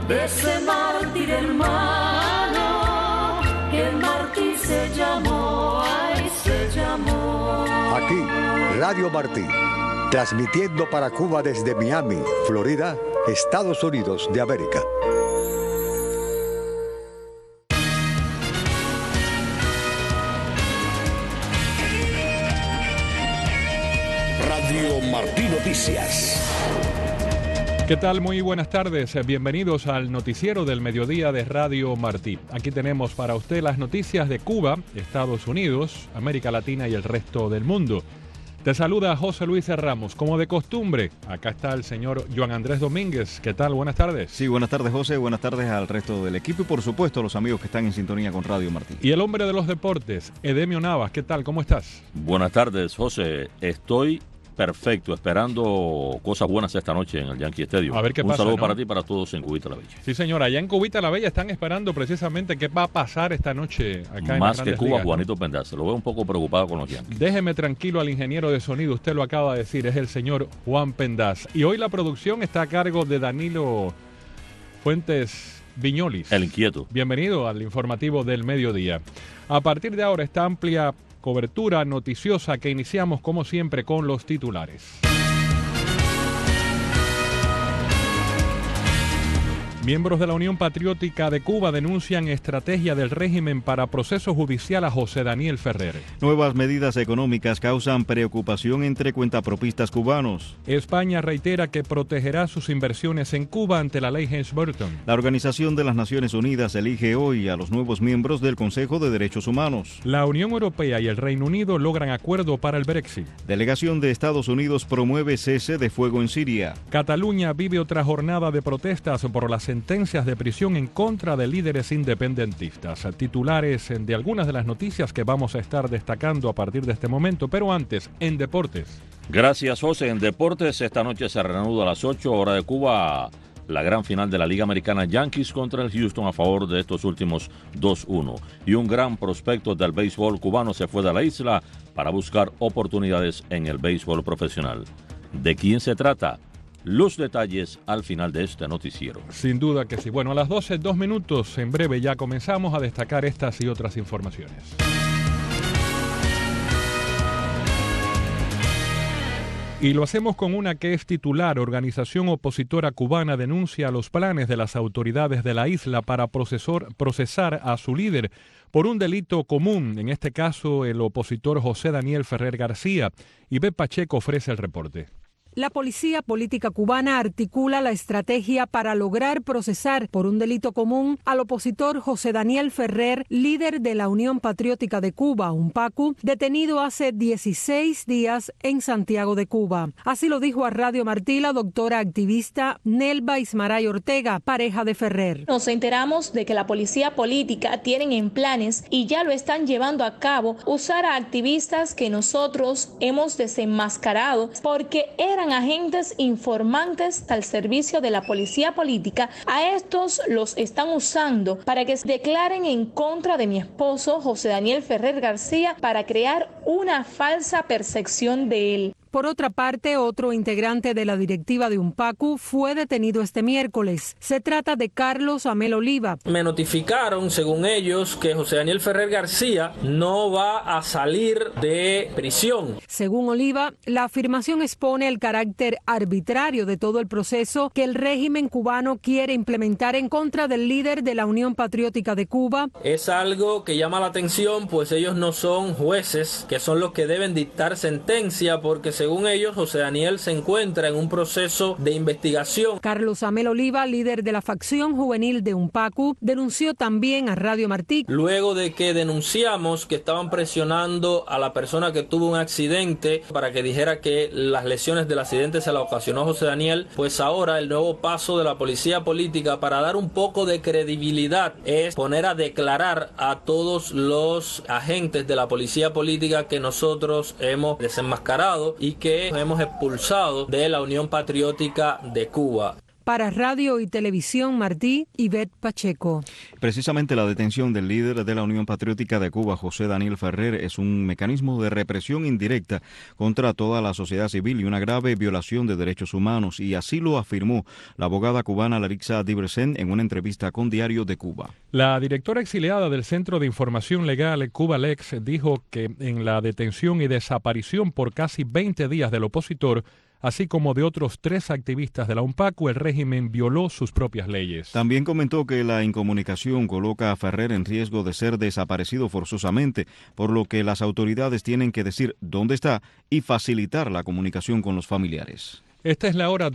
de ese mártir hermano, que el mártir se llamó, ay, se llamó. Aquí, Radio Martí, transmitiendo para Cuba desde Miami, Florida, Estados Unidos de América. Radio Martí Noticias. ¿Qué tal? Muy buenas tardes. Bienvenidos al noticiero del mediodía de Radio Martí. Aquí tenemos para usted las noticias de Cuba, Estados Unidos, América Latina y el resto del mundo. Te saluda José Luis Ramos, como de costumbre. Acá está el señor Joan Andrés Domínguez. ¿Qué tal? Buenas tardes. Sí, buenas tardes, José. Buenas tardes al resto del equipo y, por supuesto, a los amigos que están en sintonía con Radio Martí. Y el hombre de los deportes, Edemio Navas. ¿Qué tal? ¿Cómo estás? Buenas tardes, José. Estoy perfecto, esperando cosas buenas esta noche en el Yankee Stadium. A ver qué pasa. Un saludo, ¿no?, para ti y para todos en Cubita la Bella. Sí, señora. Allá en Cubita la Bella están esperando precisamente qué va a pasar esta noche acá en Más las que Grandes Cuba, Ligas, Juanito Pendas. Lo veo un poco preocupado con los Yankees. Déjeme tranquilo al ingeniero de sonido. Usted lo acaba de decir. Es el señor Juan Pendas. Y hoy la producción está a cargo de Danilo Fuentes Viñolis. El inquieto. Bienvenido al informativo del mediodía. A partir de ahora, esta amplia cobertura noticiosa que iniciamos como siempre con los titulares. Miembros de la Unión Patriótica de Cuba denuncian estrategia del régimen para proceso judicial a José Daniel Ferrer. Nuevas medidas económicas causan preocupación entre cuentapropistas cubanos. España reitera que protegerá sus inversiones en Cuba ante la ley Helms-Burton. La Organización de las Naciones Unidas elige hoy a los nuevos miembros del Consejo de Derechos Humanos. La Unión Europea y el Reino Unido logran acuerdo para el Brexit. Delegación de Estados Unidos promueve cese de fuego en Siria. Cataluña vive otra jornada de protestas por las sentencias de prisión en contra de líderes independentistas. Titulares de algunas de las noticias que vamos a estar destacando a partir de este momento, pero antes, en deportes. Gracias, José. En deportes, esta noche se reanuda a las 8 horas de Cuba la gran final de la Liga Americana, Yankees contra el Houston, a favor de estos últimos 2-1. Y un gran prospecto del béisbol cubano se fue de la isla para buscar oportunidades en el béisbol profesional. ¿De quién se trata? Los detalles al final de este noticiero. Sin duda que sí. Bueno, a las 12, 2 minutos, en breve ya comenzamos a destacar estas y otras informaciones. Y lo hacemos con una que es titular. Organización opositora cubana denuncia los planes de las autoridades de la isla para procesar a su líder por un delito común, en este caso el opositor José Daniel Ferrer García. Ivette Pacheco ofrece el reporte. La policía política cubana articula la estrategia para lograr procesar por un delito común al opositor José Daniel Ferrer, líder de la Unión Patriótica de Cuba, UNPACU, detenido hace 16 días en Santiago de Cuba. Así lo dijo a Radio Martí la doctora activista Nelva Ismaray Ortega, pareja de Ferrer. Nos enteramos de que la policía política tienen en planes y ya lo están llevando a cabo usar a activistas que nosotros hemos desenmascarado porque eran agentes informantes al servicio de la policía política. A estos los están usando para que se declaren en contra de mi esposo José Daniel Ferrer García para crear una falsa percepción de él. Por otra parte, otro integrante de la directiva de UNPACU fue detenido este miércoles. Se trata de Carlos Amel Oliva. Me notificaron, según ellos, que José Daniel Ferrer García no va a salir de prisión. Según Oliva, la afirmación expone el carácter arbitrario de todo el proceso que el régimen cubano quiere implementar en contra del líder de la Unión Patriótica de Cuba. Es algo que llama la atención, pues ellos no son jueces, que son los que deben dictar sentencia, porque según ellos, José Daniel se encuentra en un proceso de investigación. Carlos Amel Oliva, líder de la facción juvenil de UNPACU, denunció también a Radio Martí. Luego de que denunciamos que estaban presionando a la persona que tuvo un accidente para que dijera que las lesiones del accidente se la ocasionó José Daniel, pues ahora el nuevo paso de la policía política para dar un poco de credibilidad es poner a declarar a todos los agentes de la policía política que nosotros hemos desenmascarado y que hemos expulsado de la Unión Patriótica de Cuba. Para Radio y Televisión Martí, Ivette Pacheco. Precisamente la detención del líder de la Unión Patriótica de Cuba, José Daniel Ferrer, es un mecanismo de represión indirecta contra toda la sociedad civil y una grave violación de derechos humanos, y así lo afirmó la abogada cubana Larissa Diversen en una entrevista con Diario de Cuba. La directora exiliada del Centro de Información Legal Cubalex dijo que en la detención y desaparición por casi 20 días del opositor, así como de otros 3 activistas de la UNPACU, el régimen violó sus propias leyes. También comentó que la incomunicación coloca a Ferrer en riesgo de ser desaparecido forzosamente, por lo que las autoridades tienen que decir dónde está y facilitar la comunicación con los familiares. Esta es la hora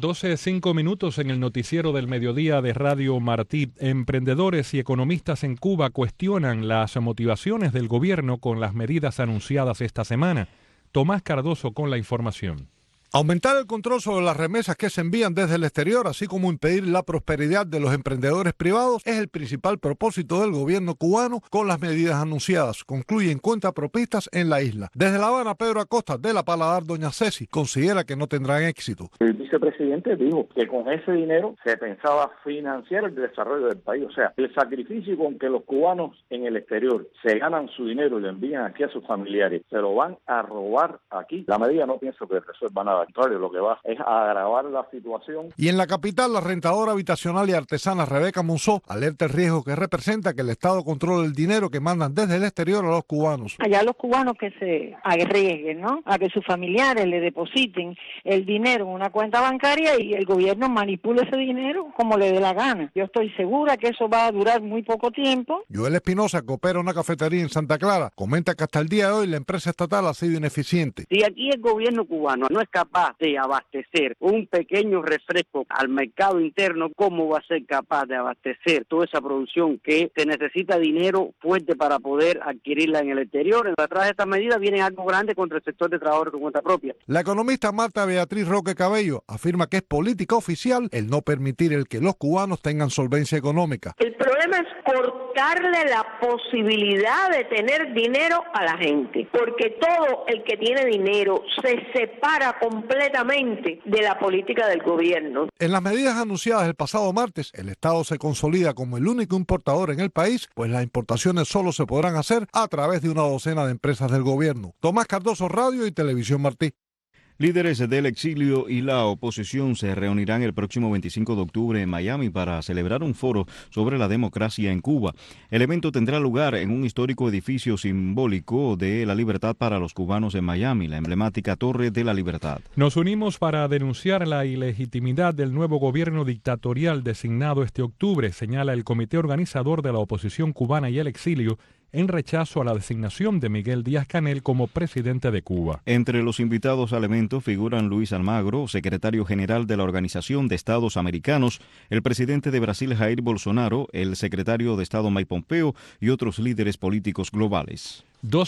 12:05 en el noticiero del mediodía de Radio Martí. Emprendedores y economistas en Cuba cuestionan las motivaciones del gobierno con las medidas anunciadas esta semana. Tomás Cardoso con la información. Aumentar el control sobre las remesas que se envían desde el exterior, así como impedir la prosperidad de los emprendedores privados, es el principal propósito del gobierno cubano con las medidas anunciadas. Concluyen cuentapropistas en la isla. Desde La Habana, Pedro Acosta, de La Paladar, doña Ceci, considera que no tendrán éxito. El vicepresidente dijo que con ese dinero se pensaba financiar el desarrollo del país. O sea, el sacrificio con que los cubanos en el exterior se ganan su dinero y lo envían aquí a sus familiares, se lo van a robar aquí. La medida no pienso que resuelva nada. Al contrario, lo que va es a agravar la situación. Y en la capital, la rentadora habitacional y artesana Rebeca Monzó alerta el riesgo que representa que el Estado controle el dinero que mandan desde el exterior a los cubanos. Allá los cubanos que se arriesguen, ¿no?, a que sus familiares le depositen el dinero en una cuenta bancaria y el gobierno manipule ese dinero como le dé la gana. Yo estoy segura que eso va a durar muy poco tiempo. Joel Espinosa, que opera una cafetería en Santa Clara, comenta que hasta el día de hoy la empresa estatal ha sido ineficiente. Si aquí el gobierno cubano no es capaz de abastecer un pequeño refresco al mercado interno, ¿cómo va a ser capaz de abastecer toda esa producción que se necesita dinero fuerte para poder adquirirla en el exterior? Detrás de esta medida viene algo grande contra el sector de trabajadores con cuenta propia. La economista Marta Beatriz Roque Cabello afirma que es política oficial el no permitir el que los cubanos tengan solvencia económica. El problema es cortarle la posibilidad de tener dinero a la gente, porque todo el que tiene dinero se separa completamente de la política del gobierno. En las medidas anunciadas el pasado martes, el Estado se consolida como el único importador en el país, pues las importaciones solo se podrán hacer a través de una docena de empresas del gobierno. Tomás Cardoso, Radio y Televisión Martí. Líderes del exilio y la oposición se reunirán el próximo 25 de octubre en Miami para celebrar un foro sobre la democracia en Cuba. El evento tendrá lugar en un histórico edificio simbólico de la libertad para los cubanos en Miami, la emblemática Torre de la Libertad. Nos unimos para denunciar la ilegitimidad del nuevo gobierno dictatorial designado este octubre, señala el comité organizador de la oposición cubana y el exilio, en rechazo a la designación de Miguel Díaz-Canel como presidente de Cuba. Entre los invitados al evento figuran Luis Almagro, secretario general de la Organización de Estados Americanos, el presidente de Brasil Jair Bolsonaro, el secretario de Estado Mike Pompeo y otros líderes políticos globales.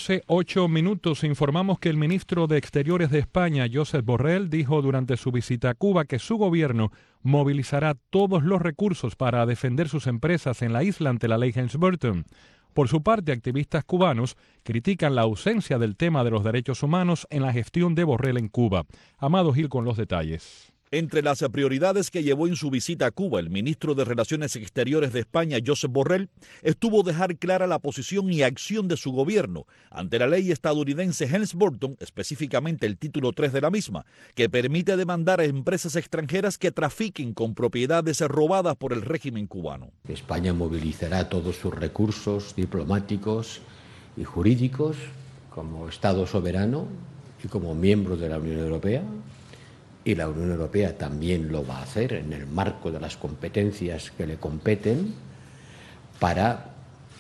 12:08. Informamos que el ministro de Exteriores de España, Josep Borrell, dijo durante su visita a Cuba que su gobierno movilizará todos los recursos para defender sus empresas en la isla ante la ley Helms-Burton. Por su parte, activistas cubanos critican la ausencia del tema de los derechos humanos en la gestión de Borrell en Cuba. Amado Gil con los detalles. Entre las prioridades que llevó en su visita a Cuba el ministro de Relaciones Exteriores de España, Josep Borrell, estuvo dejar clara la posición y acción de su gobierno ante la ley estadounidense Helms-Burton, específicamente el título 3 de la misma, que permite demandar a empresas extranjeras que trafiquen con propiedades robadas por el régimen cubano. España movilizará todos sus recursos diplomáticos y jurídicos como Estado soberano y como miembro de la Unión Europea. Y la Unión Europea también lo va a hacer en el marco de las competencias que le competen para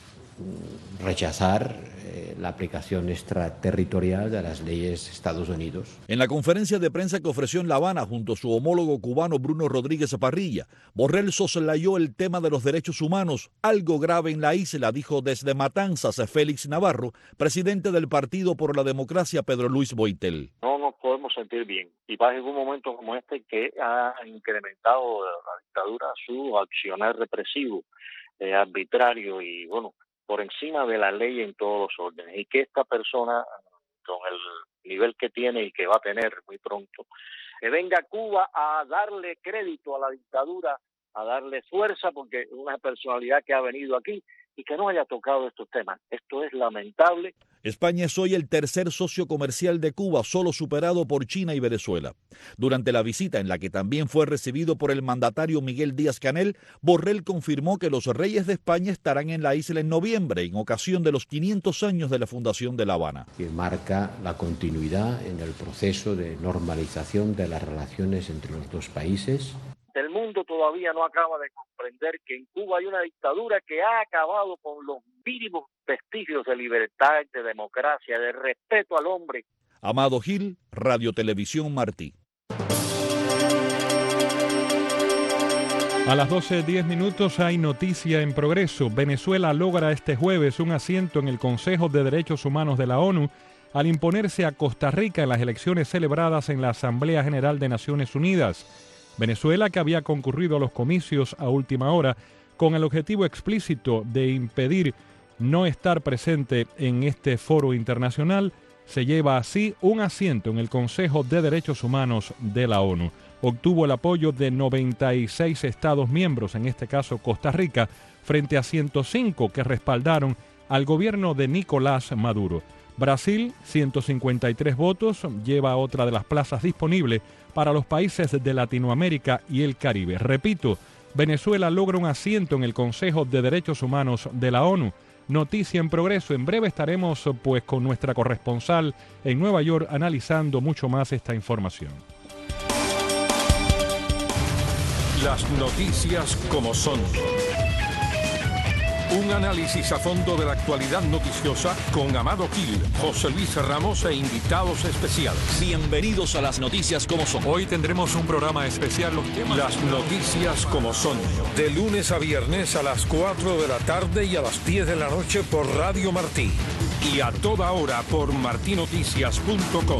rechazar la aplicación extraterritorial de las leyes de Estados Unidos. En la conferencia de prensa que ofreció en La Habana junto a su homólogo cubano Bruno Rodríguez Parrilla, Borrell soslayó el tema de los derechos humanos, algo grave en la isla, dijo desde Matanzas Félix Navarro, presidente del Partido por la Democracia Pedro Luis Boitel. No nos podemos sentir bien, y más en un momento como este que ha incrementado la dictadura su accionar represivo, arbitrario y bueno, por encima de la ley en todos los órdenes, y que esta persona, con el nivel que tiene y que va a tener muy pronto, que venga Cuba a darle crédito a la dictadura, a darle fuerza, porque es una personalidad que ha venido aquí y que no haya tocado estos temas. Esto es lamentable. España es hoy el tercer socio comercial de Cuba, solo superado por China y Venezuela. Durante la visita, en la que también fue recibido por el mandatario Miguel Díaz-Canel, Borrell confirmó que los reyes de España estarán en la isla en noviembre, en ocasión de los 500 años de la fundación de La Habana. Que marca la continuidad en el proceso de normalización de las relaciones entre los dos países. El mundo todavía no acaba de comprender que en Cuba hay una dictadura que ha acabado con los mínimos vestigios de libertad, de democracia, de respeto al hombre. Amado Gil, Radio Televisión Martí. A las 12:10 hay noticia en progreso. Venezuela logra este jueves un asiento en el Consejo de Derechos Humanos de la ONU al imponerse a Costa Rica en las elecciones celebradas en la Asamblea General de Naciones Unidas. Venezuela, que había concurrido a los comicios a última hora con el objetivo explícito de impedir no estar presente en este foro internacional, se lleva así un asiento en el Consejo de Derechos Humanos de la ONU. Obtuvo el apoyo de 96 Estados miembros, en este caso Costa Rica, frente a 105 que respaldaron al gobierno de Nicolás Maduro. Brasil, 153 votos, lleva otra de las plazas disponibles para los países de Latinoamérica y el Caribe. Repito, Venezuela logra un asiento en el Consejo de Derechos Humanos de la ONU. Noticia en progreso. En breve estaremos con nuestra corresponsal en Nueva York analizando mucho más esta información. Las noticias como son. Un análisis a fondo de la actualidad noticiosa con Amado Gil, José Luis Ramos e invitados especiales. Bienvenidos a las noticias como son. Hoy tendremos un programa especial, los temas. Las noticias como son. De lunes a viernes a las 4 de la tarde y a las 10 de la noche por Radio Martí. Y a toda hora por martinoticias.com.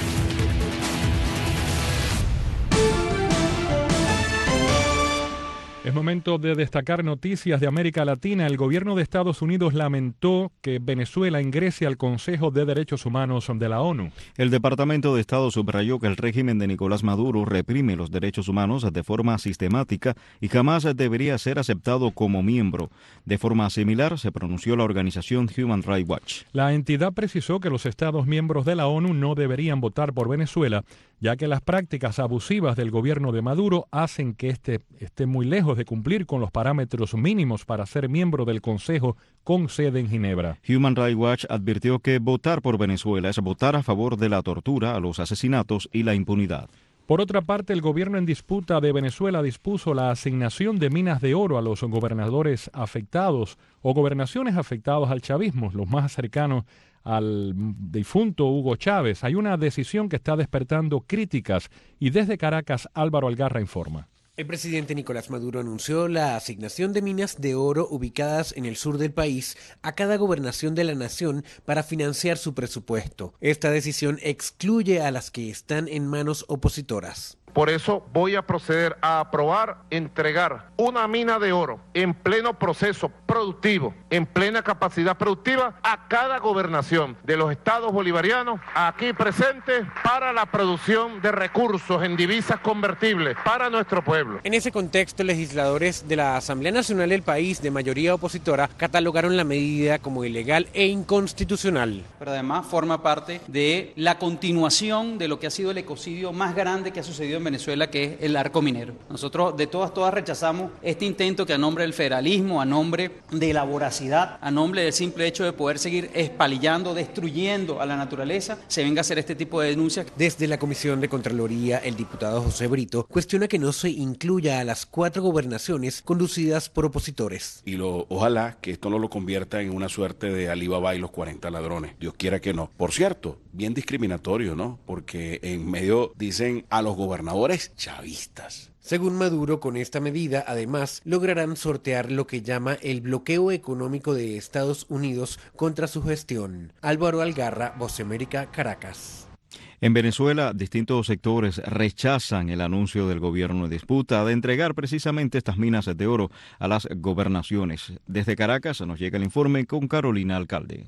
Es momento de destacar noticias de América Latina. El gobierno de Estados Unidos lamentó que Venezuela ingrese al Consejo de Derechos Humanos de la ONU. El Departamento de Estado subrayó que el régimen de Nicolás Maduro reprime los derechos humanos de forma sistemática y jamás debería ser aceptado como miembro. De forma similar se pronunció la organización Human Rights Watch. La entidad precisó que los Estados miembros de la ONU no deberían votar por Venezuela, ya que las prácticas abusivas del gobierno de Maduro hacen que esté muy lejos de cumplir con los parámetros mínimos para ser miembro del Consejo con sede en Ginebra. Human Rights Watch advirtió que votar por Venezuela es votar a favor de la tortura, a los asesinatos y la impunidad. Por otra parte, el gobierno en disputa de Venezuela dispuso la asignación de minas de oro a los gobernadores afectados o gobernaciones afectadas al chavismo, los más cercanos al difunto Hugo Chávez. Hay una decisión que está despertando críticas y desde Caracas Álvaro Algarra informa. El presidente Nicolás Maduro anunció la asignación de minas de oro ubicadas en el sur del país a cada gobernación de la nación para financiar su presupuesto. Esta decisión excluye a las que están en manos opositoras. Por eso voy a proceder a aprobar, entregar una mina de oro en pleno proceso productivo, en plena capacidad productiva a cada gobernación de los estados bolivarianos aquí presentes para la producción de recursos en divisas convertibles para nuestro pueblo. En ese contexto, legisladores de la Asamblea Nacional del país de mayoría opositora catalogaron la medida como ilegal e inconstitucional. Pero además forma parte de la continuación de lo que ha sido el ecocidio más grande que ha sucedido en Venezuela, que es el arco minero. Nosotros de todas rechazamos este intento que a nombre del federalismo, a nombre de la voracidad, a nombre del simple hecho de poder seguir espalillando, destruyendo a la naturaleza, se venga a hacer este tipo de denuncias. Desde la Comisión de Contraloría, el diputado José Brito cuestiona que no se incluya a las 4 gobernaciones conducidas por opositores. Y ojalá que esto no lo convierta en una suerte de Alibaba y los 40 ladrones. Dios quiera que no. Por cierto, bien discriminatorio, ¿no? Porque en medio dicen a los gobernadores chavistas. Según Maduro, con esta medida, además, lograrán sortear lo que llama el bloqueo económico de Estados Unidos contra su gestión. Álvaro Algarra, Voz América, Caracas. En Venezuela, distintos sectores rechazan el anuncio del gobierno en disputa de entregar precisamente estas minas de oro a las gobernaciones. Desde Caracas nos llega el informe con Carolina Alcalde.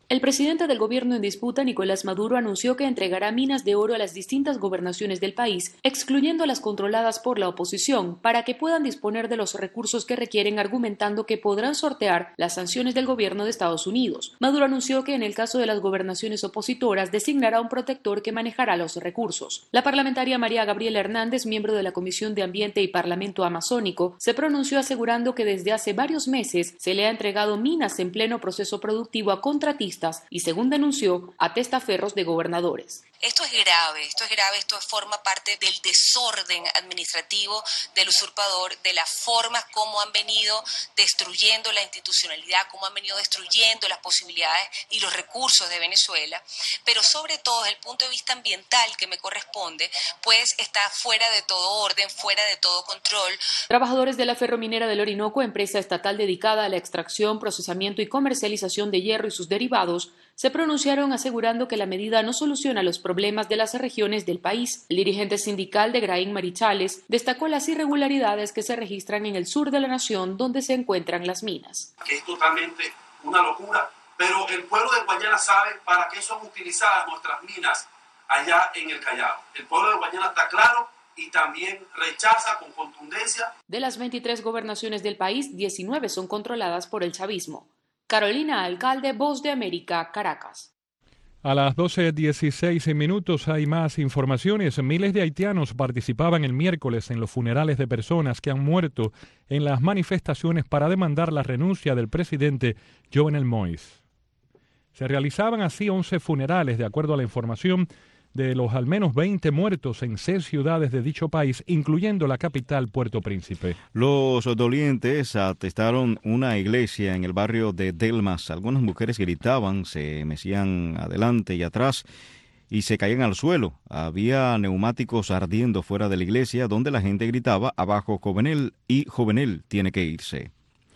El presidente del gobierno en disputa, Nicolás Maduro, anunció que entregará minas de oro a las distintas gobernaciones del país, excluyendo a las controladas por la oposición, para que puedan disponer de los recursos que requieren, argumentando que podrán sortear las sanciones del gobierno de Estados Unidos. Maduro anunció que en el caso de las gobernaciones opositoras designará un protector que manejará los recursos. La parlamentaria María Gabriela Hernández, miembro de la Comisión de Ambiente y Parlamento Amazónico, se pronunció asegurando que desde hace varios meses se le ha entregado minas en pleno proceso productivo a contratistas y, según denunció, a testaferros de gobernadores. Esto es grave, esto forma parte del desorden administrativo del usurpador, de la forma como han venido destruyendo la institucionalidad, como han venido destruyendo las posibilidades y los recursos de Venezuela, pero sobre todo desde el punto de vista ambiental que me corresponde, pues está fuera de todo orden, fuera de todo control. Trabajadores de la Ferrominera del Orinoco, empresa estatal dedicada a la extracción, procesamiento y comercialización de hierro y sus derivados, se pronunciaron asegurando que la medida no soluciona los problemas de las regiones del país. El dirigente sindical de Graín Marichales destacó las irregularidades que se registran en el sur de la nación donde se encuentran las minas. Que es totalmente una locura, pero el pueblo de Guayana sabe para qué son utilizadas nuestras minas allá en el Callao. El pueblo de Guayana está claro y también rechaza con contundencia. De las 23 gobernaciones del país, 19 son controladas por el chavismo. Carolina Alcalde, Voz de América, Caracas. A las 12:16 minutos hay más informaciones. Miles de haitianos participaban el miércoles en los funerales de personas que han muerto en las manifestaciones para demandar la renuncia del presidente Jovenel Moïse. Se realizaban así 11 funerales, de acuerdo a la información de los al menos 20 muertos en 6 ciudades de dicho país, incluyendo la capital, Puerto Príncipe. Los dolientes atestaron una iglesia en el barrio de Delmas. Algunas mujeres gritaban, se mecían adelante y atrás y se caían al suelo. Había neumáticos ardiendo fuera de la iglesia donde la gente gritaba abajo Jovenel y Jovenel tiene que irse.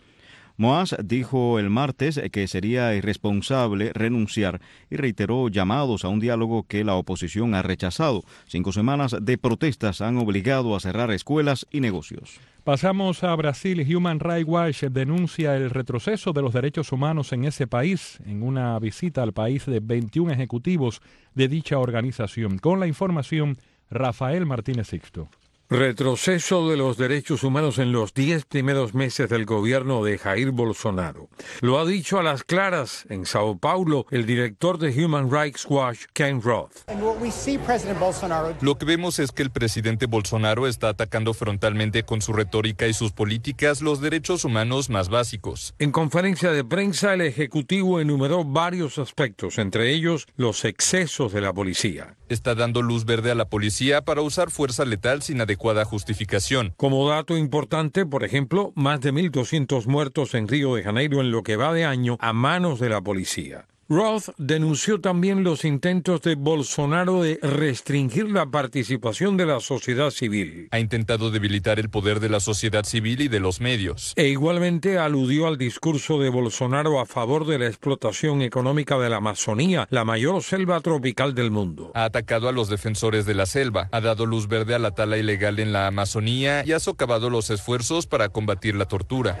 Moaz dijo el martes que sería irresponsable renunciar y reiteró llamados a un diálogo que la oposición ha rechazado. 5 semanas de protestas han obligado a cerrar escuelas y negocios. Pasamos a Brasil. Human Rights Watch denuncia el retroceso de los derechos humanos en ese país en una visita al país de 21 ejecutivos de dicha organización. Con la información, Rafael Martínez Sixto. Retroceso de los derechos humanos en los 10 primeros meses del gobierno de Jair Bolsonaro. Lo ha dicho a las claras en Sao Paulo el director de Human Rights Watch, Ken Roth. Lo que vemos es que el presidente Bolsonaro está atacando frontalmente con su retórica y sus políticas los derechos humanos más básicos. En conferencia de prensa, el ejecutivo enumeró varios aspectos, entre ellos los excesos de la policía. Está dando luz verde a la policía para usar fuerza letal sin adecuada justificación. Como dato importante, por ejemplo, más de 1.200 muertos en Río de Janeiro en lo que va de año a manos de la policía. Roth denunció también los intentos de Bolsonaro de restringir la participación de la sociedad civil. Ha intentado debilitar el poder de la sociedad civil y de los medios. E igualmente aludió al discurso de Bolsonaro a favor de la explotación económica de la Amazonía, la mayor selva tropical del mundo. Ha atacado a los defensores de la selva, ha dado luz verde a la tala ilegal en la Amazonía y ha socavado los esfuerzos para combatir la tortura.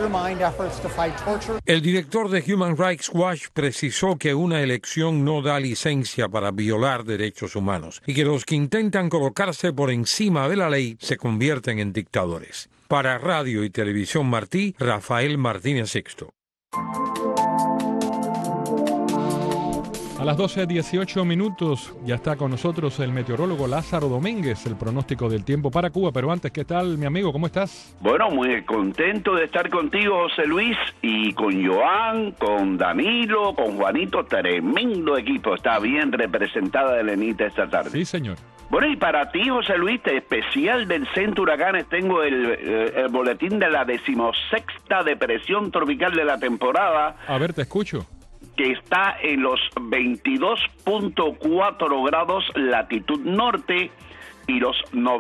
El director de Human Rights Watch precisó que una elección no da licencia para violar derechos humanos y que los que intentan colocarse por encima de la ley se convierten en dictadores. Para Radio y Televisión Martí, Rafael Martínez Sixto. A las 12:18 minutos ya está con nosotros el meteorólogo Lázaro Domínguez, el pronóstico del tiempo para Cuba. Pero antes, ¿qué tal, mi amigo? ¿Cómo estás? Bueno, muy contento de estar contigo, José Luis, y con Joan, con Danilo, con Juanito. Tremendo equipo. Está bien representada Elenita esta tarde. Sí, señor. Bueno, y para ti, José Luis, especial del Centro Huracanes, tengo el boletín de la 16ª depresión tropical de la temporada. A ver, te escucho. Que está en los 22.4 grados latitud norte y los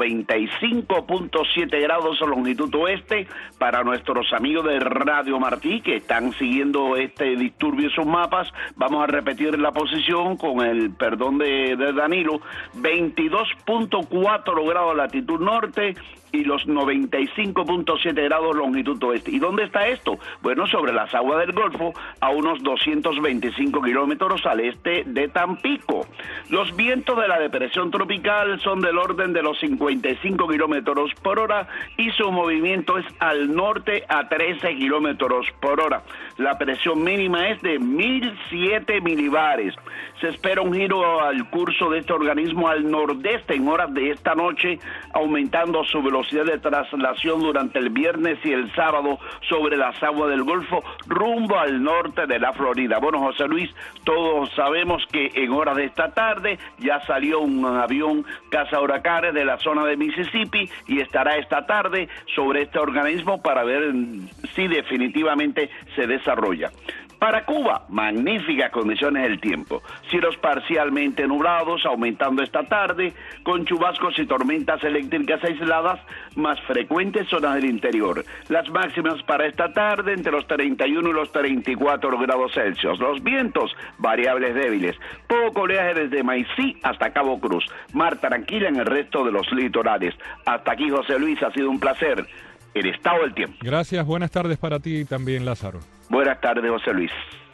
95.7 grados longitud oeste. Para nuestros amigos de Radio Martí que están siguiendo este disturbio en sus mapas, vamos a repetir la posición con el perdón de Danilo. 22.4 grados latitud norte y los 95.7 grados longitud oeste. ¿Y dónde está esto? Bueno, sobre las aguas del Golfo, a unos 225 kilómetros al este de Tampico. Los vientos de la depresión tropical son del orden de los 55 kilómetros por hora y su movimiento es al norte a 13 kilómetros por hora. La presión mínima es de 1007 milibares. Se espera un giro al curso de este organismo al nordeste en horas de esta noche, aumentando su velocidad de traslación durante el viernes y el sábado sobre las aguas del Golfo rumbo al norte de la Florida. Bueno, José Luis, todos sabemos que en horas de esta tarde ya salió un avión cazahuracanes de la zona de Mississippi y estará esta tarde sobre este organismo para ver si definitivamente se desarrolla. Para Cuba, magníficas condiciones del tiempo. Cielos parcialmente nublados, aumentando esta tarde, con chubascos y tormentas eléctricas aisladas, más frecuentes zonas del interior. Las máximas para esta tarde entre los 31 y los 34 grados Celsius. Los vientos, variables débiles. Poco oleaje desde Maicí hasta Cabo Cruz. Mar tranquila en el resto de los litorales. Hasta aquí, José Luis, ha sido un placer. El estado del tiempo. Gracias, buenas tardes para ti también, Lázaro. Buenas tardes, José Luis.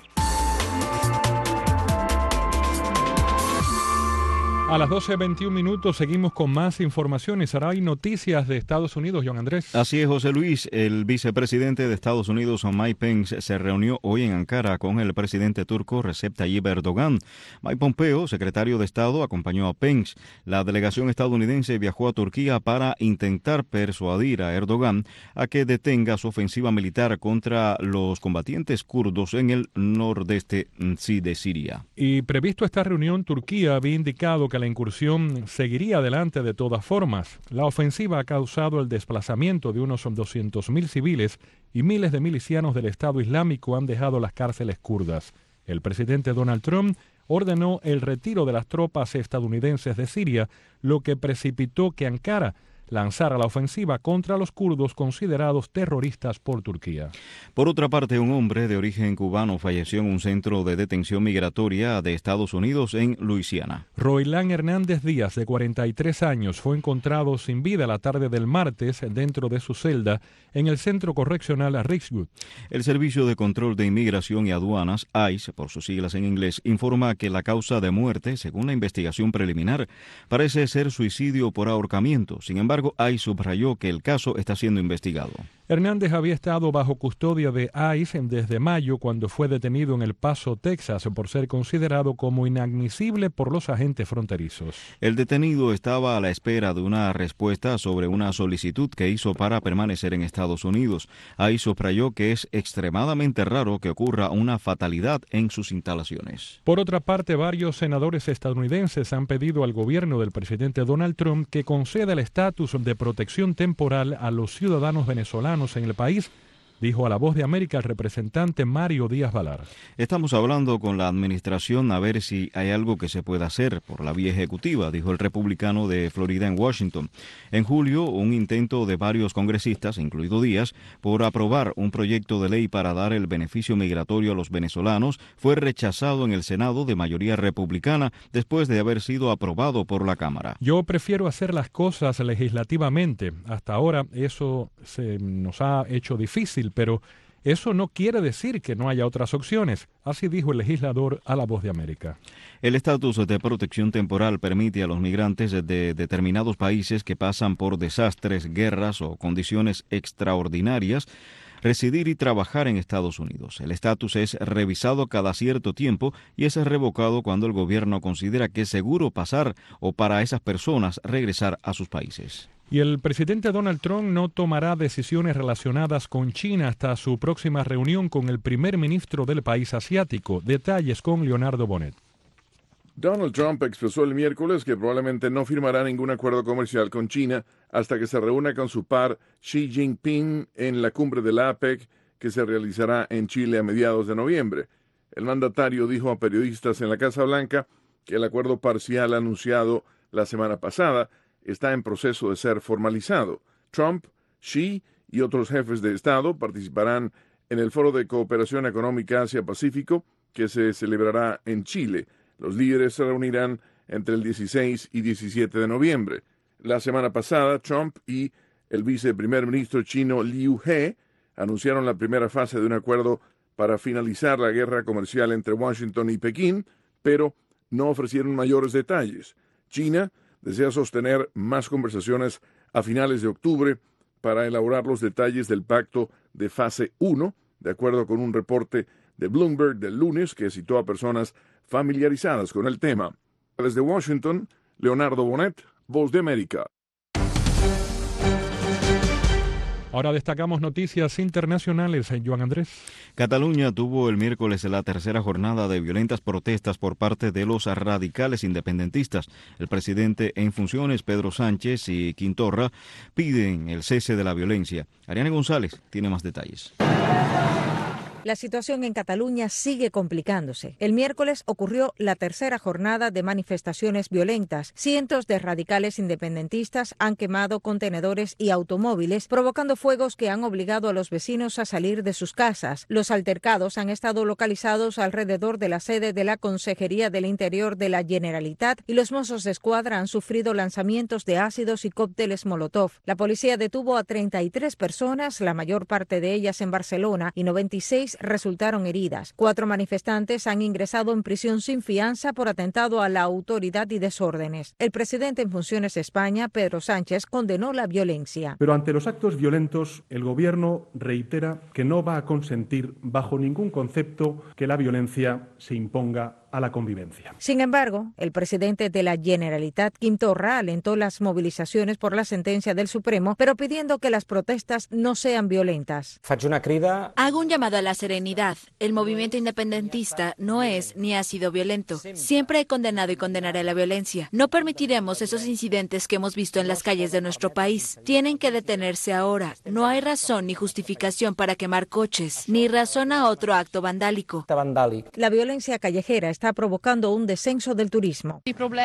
A las 12:21 seguimos con más informaciones. Ahora hay noticias de Estados Unidos, John Andrés. Así es, José Luis. El vicepresidente de Estados Unidos, Mike Pence, se reunió hoy en Ankara con el presidente turco Recep Tayyip Erdogan. Mike Pompeo, secretario de Estado, acompañó a Pence. La delegación estadounidense viajó a Turquía para intentar persuadir a Erdogan a que detenga su ofensiva militar contra los combatientes kurdos en el nordeste de Siria. Y previsto esta reunión, Turquía había indicado que la incursión seguiría adelante de todas formas. La ofensiva ha causado el desplazamiento de unos 200.000 civiles y miles de milicianos del Estado Islámico han dejado las cárceles kurdas. El presidente Donald Trump ordenó el retiro de las tropas estadounidenses de Siria, lo que precipitó que Ankara lanzara la ofensiva contra los kurdos considerados terroristas por Turquía. Por otra parte, un hombre de origen cubano falleció en un centro de detención migratoria de Estados Unidos en Luisiana. Roilán Hernández Díaz, de 43 años, fue encontrado sin vida la tarde del martes dentro de su celda en el centro correccional Ridgewood. El Servicio de Control de Inmigración y Aduanas, ICE, por sus siglas en inglés, informa que la causa de muerte, según la investigación preliminar, parece ser suicidio por ahorcamiento. Sin embargo, ICE subrayó que el caso está siendo investigado. Hernández había estado bajo custodia de ICE desde mayo, cuando fue detenido en El Paso, Texas, por ser considerado como inadmisible por los agentes fronterizos. El detenido estaba a la espera de una respuesta sobre una solicitud que hizo para permanecer en Estados Unidos. ICE subrayó que es extremadamente raro que ocurra una fatalidad en sus instalaciones. Por otra parte, varios senadores estadounidenses han pedido al gobierno del presidente Donald Trump que conceda el estatus de protección temporal a los ciudadanos venezolanos en el país, dijo a La Voz de América el representante Mario Díaz Balar. Estamos hablando con la administración a ver si hay algo que se pueda hacer por la vía ejecutiva, dijo el republicano de Florida en Washington. En julio, un intento de varios congresistas, incluido Díaz, por aprobar un proyecto de ley para dar el beneficio migratorio a los venezolanos fue rechazado en el Senado de mayoría republicana después de haber sido aprobado por la Cámara. Yo prefiero hacer las cosas legislativamente. Hasta ahora eso se nos ha hecho difícil, pero eso no quiere decir que no haya otras opciones, así dijo el legislador a La Voz de América. El estatus de protección temporal permite a los migrantes de determinados países que pasan por desastres, guerras o condiciones extraordinarias residir y trabajar en Estados Unidos. El estatus es revisado cada cierto tiempo y es revocado cuando el gobierno considera que es seguro pasar o para esas personas regresar a sus países. Y el presidente Donald Trump no tomará decisiones relacionadas con China hasta su próxima reunión con el primer ministro del país asiático. Detalles con Leonardo Bonet. Donald Trump expresó el miércoles que probablemente no firmará ningún acuerdo comercial con China hasta que se reúna con su par Xi Jinping en la cumbre de la APEC que se realizará en Chile a mediados de noviembre. El mandatario dijo a periodistas en la Casa Blanca que el acuerdo parcial anunciado la semana pasada está en proceso de ser formalizado. Trump, Xi y otros jefes de Estado participarán en el Foro de Cooperación Económica Asia-Pacífico que se celebrará en Chile. Los líderes se reunirán entre el 16 y 17 de noviembre. La semana pasada, Trump y el viceprimer ministro chino Liu He anunciaron la primera fase de un acuerdo para finalizar la guerra comercial entre Washington y Pekín, pero no ofrecieron mayores detalles. China desea sostener más conversaciones a finales de octubre para elaborar los detalles del pacto de fase 1, de acuerdo con un reporte de Bloomberg del lunes que citó a personas familiarizadas con el tema. Desde Washington, Leonardo Bonet, Voz de América. Ahora destacamos noticias internacionales. Joan Andrés. Cataluña tuvo el miércoles la tercera jornada de violentas protestas por parte de los radicales independentistas. El presidente en funciones, Pedro Sánchez, y Quim Torra piden el cese de la violencia. Ariane González tiene más detalles. La situación en Cataluña sigue complicándose. El miércoles ocurrió la tercera jornada de manifestaciones violentas. Cientos de radicales independentistas han quemado contenedores y automóviles, provocando fuegos que han obligado a los vecinos a salir de sus casas. Los altercados han estado localizados alrededor de la sede de la Consejería del Interior de la Generalitat y los Mossos d'Esquadra han sufrido lanzamientos de ácidos y cócteles Molotov. La policía detuvo a 33 personas, la mayor parte de ellas en Barcelona, y 96 resultaron heridas. 4 manifestantes han ingresado en prisión sin fianza por atentado a la autoridad y desórdenes. El presidente en funciones de España, Pedro Sánchez, condenó la violencia. Pero ante los actos violentos, el Gobierno reitera que no va a consentir bajo ningún concepto que la violencia se imponga a la convivencia. Sin embargo, el presidente de la Generalitat, Quim Torra, alentó las movilizaciones por la sentencia del Supremo, pero pidiendo que las protestas no sean violentas. Hago un llamado a la serenidad. El movimiento independentista no es ni ha sido violento. Siempre he condenado y condenaré la violencia. No permitiremos esos incidentes que hemos visto en las calles de nuestro país. Tienen que detenerse ahora. No hay razón ni justificación para quemar coches, ni razón a otro acto vandálico. La violencia callejera está provocando un descenso del turismo.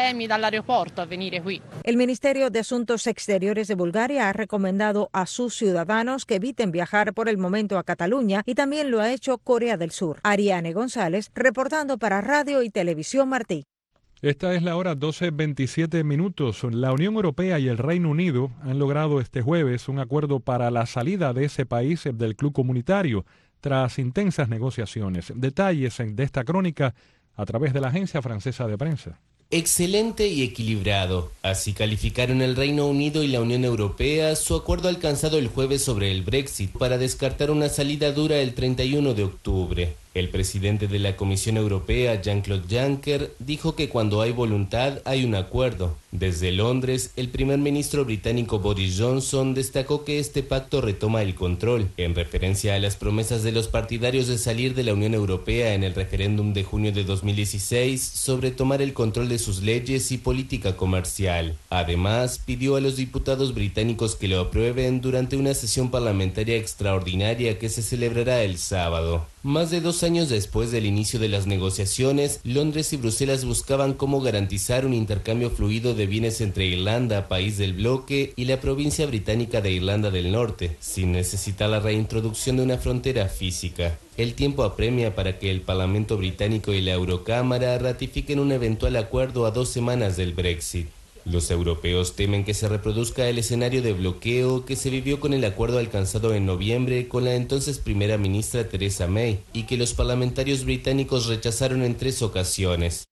El Ministerio de Asuntos Exteriores de Bulgaria ha recomendado a sus ciudadanos que eviten viajar por el momento a Cataluña y también lo ha hecho Corea del Sur. Ariane González, reportando para Radio y Televisión Martí. Esta es la hora 12:27. La Unión Europea y el Reino Unido han logrado este jueves un acuerdo para la salida de ese país del club comunitario tras intensas negociaciones. Detalles de esta crónica a través de la agencia francesa de prensa. Excelente y equilibrado. Así calificaron el Reino Unido y la Unión Europea su acuerdo alcanzado el jueves sobre el Brexit para descartar una salida dura el 31 de octubre. El presidente de la Comisión Europea, Jean-Claude Juncker, dijo que cuando hay voluntad hay un acuerdo. Desde Londres, el primer ministro británico Boris Johnson destacó que este pacto retoma el control, en referencia a las promesas de los partidarios de salir de la Unión Europea en el referéndum de junio de 2016 sobre tomar el control de sus leyes y política comercial. Además, pidió a los diputados británicos que lo aprueben durante una sesión parlamentaria extraordinaria que se celebrará el sábado. Más de 2 años después del inicio de las negociaciones, Londres y Bruselas buscaban cómo garantizar un intercambio fluido de bienes entre Irlanda, país del bloque, y la provincia británica de Irlanda del Norte, sin necesitar la reintroducción de una frontera física. El tiempo apremia para que el Parlamento británico y la Eurocámara ratifiquen un eventual acuerdo a 2 semanas del Brexit. Los europeos temen que se reproduzca el escenario de bloqueo que se vivió con el acuerdo alcanzado en noviembre con la entonces primera ministra Theresa May y que los parlamentarios británicos rechazaron en 3 ocasiones.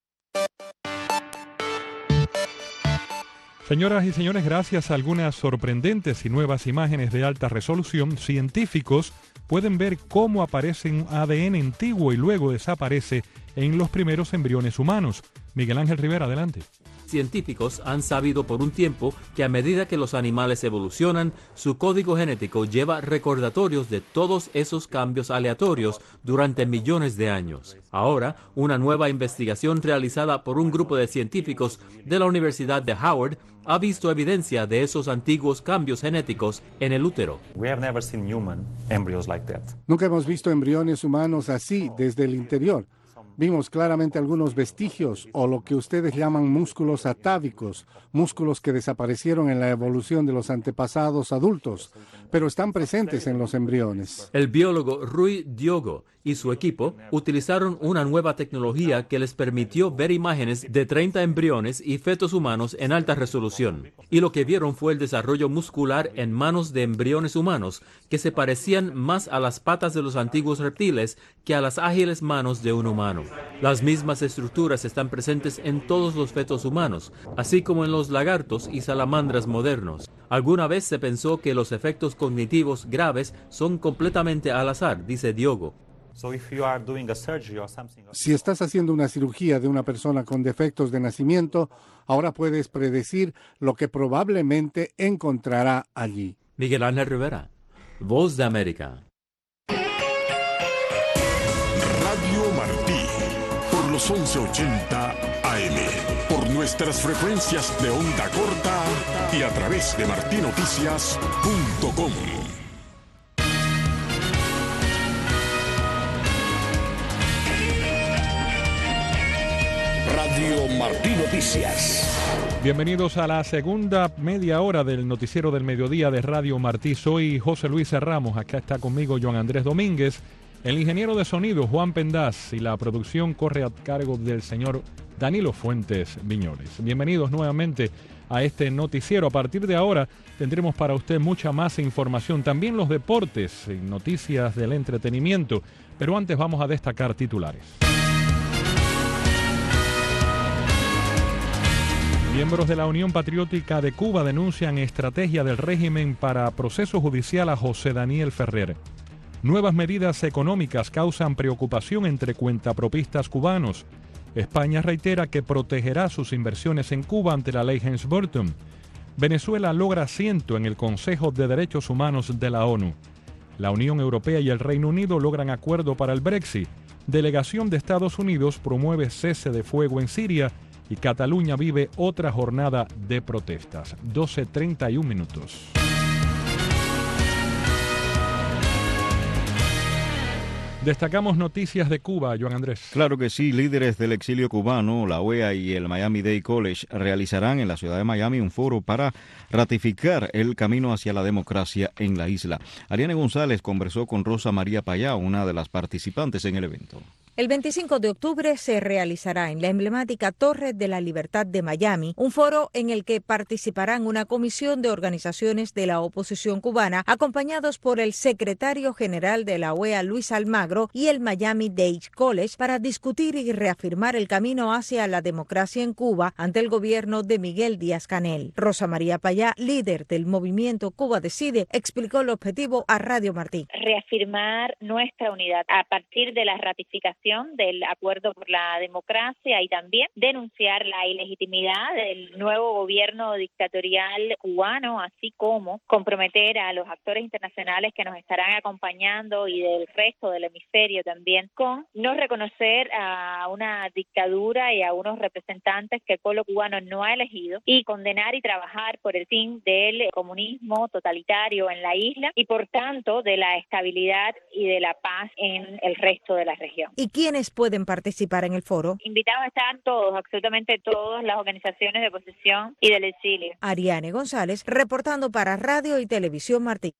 Señoras y señores, gracias a algunas sorprendentes y nuevas imágenes de alta resolución, científicos pueden ver cómo aparece un ADN antiguo y luego desaparece en los primeros embriones humanos. Miguel Ángel Rivera, adelante. Científicos han sabido por un tiempo que a medida que los animales evolucionan, su código genético lleva recordatorios de todos esos cambios aleatorios durante millones de años. Ahora, una nueva investigación realizada por un grupo de científicos de la Universidad de Howard ha visto evidencia de esos antiguos cambios genéticos en el útero. Nunca hemos visto embriones humanos así desde el interior. Vimos claramente algunos vestigios o lo que ustedes llaman músculos atávicos, músculos que desaparecieron en la evolución de los antepasados adultos, pero están presentes en los embriones. El biólogo Rui Diogo y su equipo utilizaron una nueva tecnología que les permitió ver imágenes de 30 embriones y fetos humanos en alta resolución. Y lo que vieron fue el desarrollo muscular en manos de embriones humanos que se parecían más a las patas de los antiguos reptiles que a las ágiles manos de un humano. Las mismas estructuras están presentes en todos los fetos humanos, así como en los lagartos y salamandras modernos. Alguna vez se pensó que los efectos cognitivos graves son completamente al azar, dice Diogo. Si estás haciendo una cirugía de una persona con defectos de nacimiento, ahora puedes predecir lo que probablemente encontrará allí. Miguel Ángel Rivera, Voz de América. Radio Martí, por los 1180 AM, por nuestras frecuencias de onda corta y a través de martinoticias.com. Radio Martí Noticias. Bienvenidos a la segunda media hora del noticiero del mediodía de Radio Martí. Soy José Luis Ramos, acá está conmigo Joan Andrés Domínguez, el ingeniero de sonido Juan Pendaz y la producción corre a cargo del señor Danilo Fuentes Viñoles. Bienvenidos nuevamente a este noticiero. A partir de ahora tendremos para usted mucha más información, también los deportes y noticias del entretenimiento, pero antes vamos a destacar titulares. Miembros de la Unión Patriótica de Cuba denuncian estrategia del régimen para proceso judicial a José Daniel Ferrer. Nuevas medidas económicas causan preocupación entre cuentapropistas cubanos. España reitera que protegerá sus inversiones en Cuba ante la ley Helms-Burton. Venezuela logra asiento en el Consejo de Derechos Humanos de la ONU. La Unión Europea y el Reino Unido logran acuerdo para el Brexit. Delegación de Estados Unidos promueve cese de fuego en Siria. Y Cataluña vive otra jornada de protestas. 12:31 minutos. Destacamos noticias de Cuba, Joan Andrés. Claro que sí, líderes del exilio cubano, la OEA y el Miami-Dade College realizarán en la ciudad de Miami un foro para ratificar el camino hacia la democracia en la isla. Ariane González conversó con Rosa María Payá, una de las participantes en el evento. El 25 de octubre se realizará en la emblemática Torre de la Libertad de Miami un foro en el que participarán una comisión de organizaciones de la oposición cubana, acompañados por el secretario general de la OEA, Luis Almagro, y el Miami-Dade College, para discutir y reafirmar el camino hacia la democracia en Cuba ante el gobierno de Miguel Díaz-Canel. Rosa María Payá, líder del movimiento Cuba Decide, explicó el objetivo a Radio Martí. Reafirmar nuestra unidad a partir de la ratificación del acuerdo por la democracia y también denunciar la ilegitimidad del nuevo gobierno dictatorial cubano, así como comprometer a los actores internacionales que nos estarán acompañando y del resto del hemisferio también con no reconocer a una dictadura y a unos representantes que el pueblo cubano no ha elegido y condenar y trabajar por el fin del comunismo totalitario en la isla y por tanto de la estabilidad y de la paz en el resto de la región. ¿Y quiénes pueden participar en el foro? Invitados están todos, absolutamente todas las organizaciones de oposición y del exilio. Ariane González, reportando para Radio y Televisión Martí.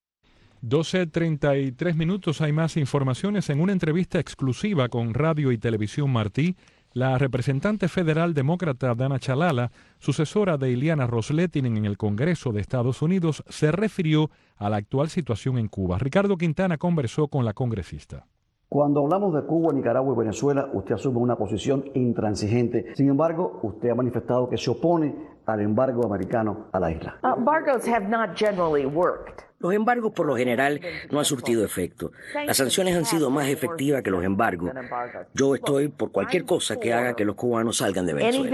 12:33 minutos. Hay más informaciones en una entrevista exclusiva con Radio y Televisión Martí. La representante federal demócrata Dana Chalala, sucesora de Ileana Ros-Lehtinen en el Congreso de Estados Unidos, se refirió a la actual situación en Cuba. Ricardo Quintana conversó con la congresista. Cuando hablamos de Cuba, Nicaragua y Venezuela, usted asume una posición intransigente. Sin embargo, usted ha manifestado que se opone al embargo americano a la isla. Embargoes have not generally worked. Los embargos por lo general no han surtido efecto. Las sanciones han sido más efectivas que los embargos. Yo estoy por cualquier cosa que haga que los cubanos salgan de Venezuela.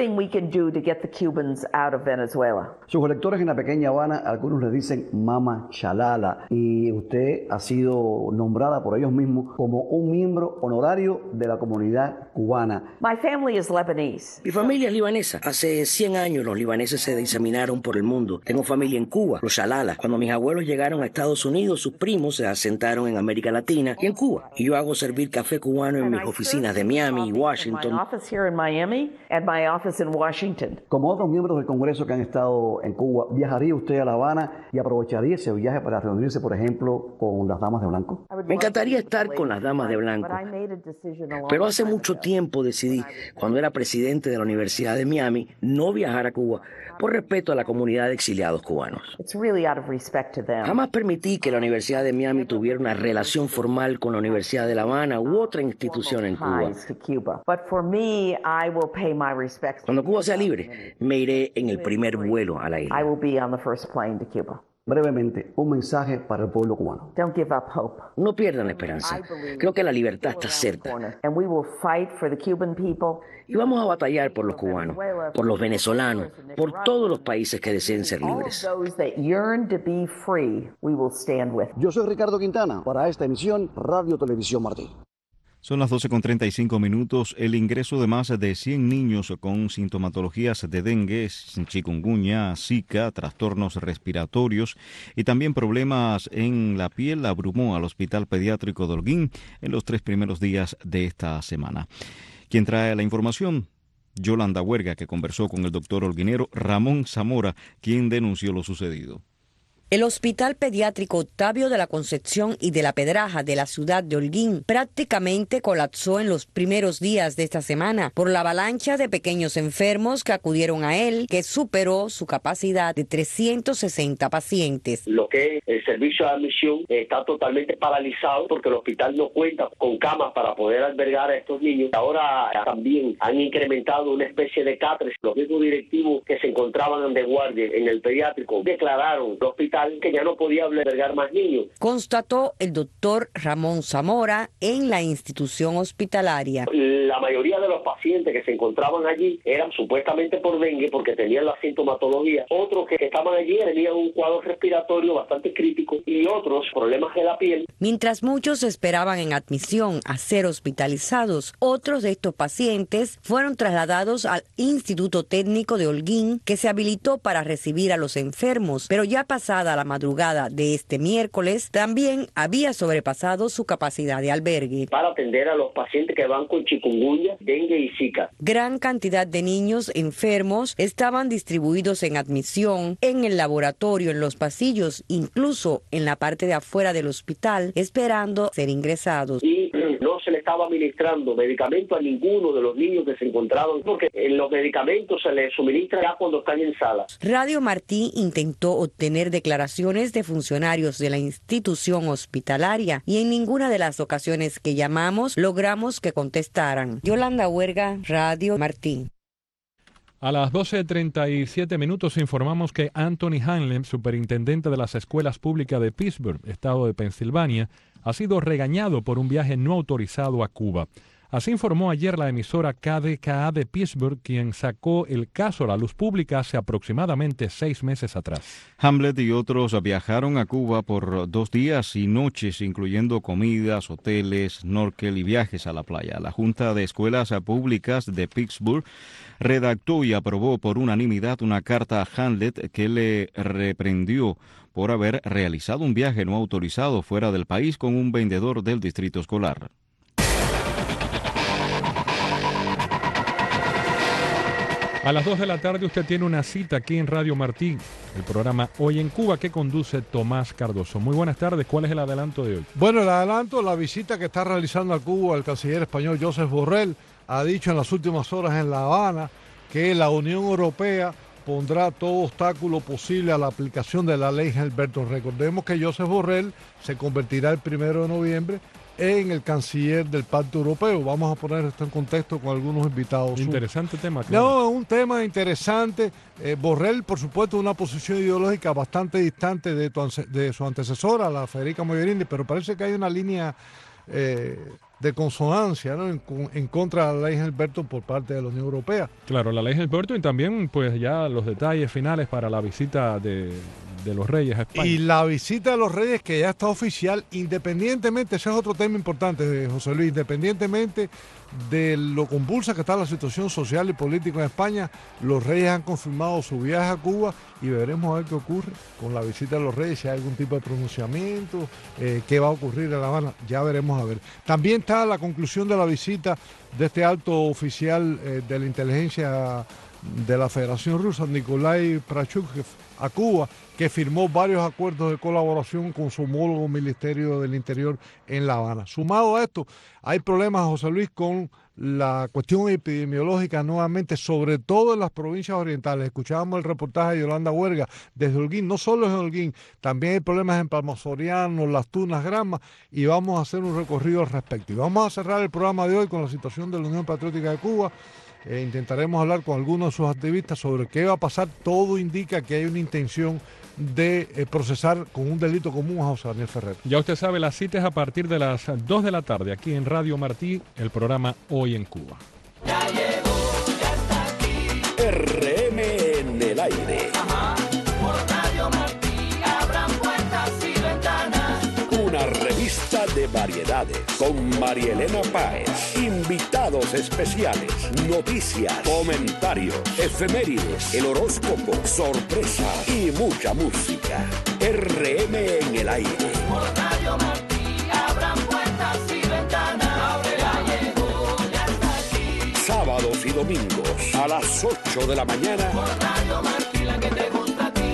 Sus electores en la pequeña Habana, algunos le dicen Mama Chalala, y usted ha sido nombrada por ellos mismos como un miembro honorario de la comunidad cubana. Mi familia es libanesa. Hace 100 años los libaneses se diseminaron por el mundo. Tengo familia en Cuba, los Chalala. Cuando mis abuelos llegaron emigraron a Estados Unidos, sus primos se asentaron en América Latina y en Cuba. Y yo hago servir café cubano en mis oficinas de Miami y Washington. Como otros miembros del Congreso que han estado en Cuba, ¿viajaría usted a La Habana y aprovecharía ese viaje para reunirse, por ejemplo, con las damas de blanco? Me encantaría estar con las damas de blanco, pero hace mucho tiempo decidí, cuando era presidente de la Universidad de Miami, no viajar a Cuba por respeto a la comunidad de exiliados cubanos. Jamás permití que la Universidad de Miami tuviera una relación formal con la Universidad de La Habana u otra institución en Cuba. Cuando Cuba sea libre, me iré en el primer vuelo a la isla. Brevemente, un mensaje para el pueblo cubano. No pierdan la esperanza. Creo que la libertad está cerca. Y vamos a batallar por los cubanos, por los venezolanos, por todos los países que deseen ser libres. Yo soy Ricardo Quintana para esta emisión Radio Televisión Martí. Son las 12:35. El ingreso de más de 100 niños con sintomatologías de dengue, chikungunya, zika, trastornos respiratorios y también problemas en la piel abrumó al Hospital Pediátrico de Holguín en los 3 primeros días de esta semana. ¿Quién trae la información? Yolanda Huerga, que conversó con el doctor holguinero Ramón Zamora, quien denunció lo sucedido. El Hospital Pediátrico Octavio de la Concepción y de la Pedraja de la ciudad de Holguín prácticamente colapsó en los primeros días de esta semana por la avalancha de pequeños enfermos que acudieron a él, que superó su capacidad de 360 pacientes. Lo que es el servicio de admisión está totalmente paralizado porque el hospital no cuenta con camas para poder albergar a estos niños. Ahora también han incrementado una especie de catres. Los mismos directivos que se encontraban de guardia en el pediátrico declararon el hospital que ya no podía albergar más niños. Constató el doctor Ramón Zamora en la institución hospitalaria. La mayoría de los pacientes que se encontraban allí eran supuestamente por dengue porque tenían la sintomatología. Otros que estaban allí tenían un cuadro respiratorio bastante crítico y otros problemas de la piel. Mientras muchos esperaban en admisión a ser hospitalizados, otros de estos pacientes fueron trasladados al Instituto Técnico de Holguín, que se habilitó para recibir a los enfermos, pero ya pasada la madrugada de este miércoles, también había sobrepasado su capacidad de albergue. Para atender a los pacientes que van con chikungunya, dengue y zika. Gran cantidad de niños enfermos estaban distribuidos en admisión, en el laboratorio, en los pasillos, incluso en la parte de afuera del hospital, esperando ser ingresados. Y no se le estaba administrando medicamento a ninguno de los niños que se encontraban, porque los medicamentos se les suministran ya cuando están en sala. Radio Martí intentó obtener declaraciones de funcionarios de la institución hospitalaria y en ninguna de las ocasiones que llamamos logramos que contestaran. Yolanda Huerga, Radio Martí. A las 12:37 informamos que Anthony Hanlon, superintendente de las escuelas públicas de Pittsburgh, estado de Pensilvania, ha sido regañado por un viaje no autorizado a Cuba. Así informó ayer la emisora KDKA de Pittsburgh, quien sacó el caso a la luz pública hace aproximadamente 6 meses atrás. Hamlet y otros viajaron a Cuba por 2 días y noches, incluyendo comidas, hoteles, snorkel y viajes a la playa. La Junta de Escuelas Públicas de Pittsburgh redactó y aprobó por unanimidad una carta a Hamlet que le reprendió por haber realizado un viaje no autorizado fuera del país con un vendedor del distrito escolar. A las 2 de la tarde usted tiene una cita aquí en Radio Martí, el programa Hoy en Cuba que conduce Tomás Cardoso. Muy buenas tardes, ¿cuál es el adelanto de hoy? Bueno, el adelanto, la visita que está realizando a Cuba el canciller español Josep Borrell ha dicho en las últimas horas en La Habana que la Unión Europea pondrá todo obstáculo posible a la aplicación de la ley Helberton. Recordemos que Josep Borrell se convertirá el 1 de noviembre en el canciller del Pacto Europeo. Vamos a poner esto en contexto con algunos invitados. Interesante tema. Claro. No, es un tema interesante. Borrell, por supuesto, una posición ideológica bastante distante de su antecesora, la Federica Mogherini, pero parece que hay una línea de consonancia, ¿no?, en contra de la ley Helberton por parte de la Unión Europea. Claro, la ley Helberton y también pues ya los detalles finales para la visita de de los Reyes a España. Y la visita de los Reyes, que ya está oficial, independientemente, ese es otro tema importante, José Luis, independientemente de lo convulsa que está la situación social y política en España, los Reyes han confirmado su viaje a Cuba y veremos a ver qué ocurre con la visita de los Reyes, si hay algún tipo de pronunciamiento, qué va a ocurrir en La Habana, ya veremos a ver. También está la conclusión de la visita de este alto oficial de la inteligencia de la Federación Rusa, Nikolai Prachukov, a Cuba, que firmó varios acuerdos de colaboración con su homólogo Ministerio del Interior en La Habana. Sumado a esto, hay problemas, José Luis, con la cuestión epidemiológica nuevamente, sobre todo en las provincias orientales. Escuchábamos el reportaje de Yolanda Huerga desde Holguín, no solo en Holguín, también hay problemas en Palma Soriano, Las Tunas, Granma, y vamos a hacer un recorrido al respecto. Y vamos a cerrar el programa de hoy con la situación de la Unión Patriótica de Cuba. Intentaremos hablar con algunos de sus activistas sobre qué va a pasar. Todo indica que hay una intención de procesar con un delito común a José Daniel Ferrer. Ya usted sabe, la cita es a partir de las 2 de la tarde aquí en Radio Martí, el programa Hoy en Cuba. Ya llegó, ya está aquí. RM en el aire. Ajá. Por Radio Martí abran puertas y ventanas. Una revista de variedades con María Elena Páez. Invitados especiales, noticias, comentarios, efemérides, el horóscopo, sorpresas y mucha música. RM en el aire. Por Radio Martí abran puertas y ventanas. Ya llegó, ya está aquí. Sábados y domingos a las 8 de la mañana. Por Radio Martí, la que te gusta a ti.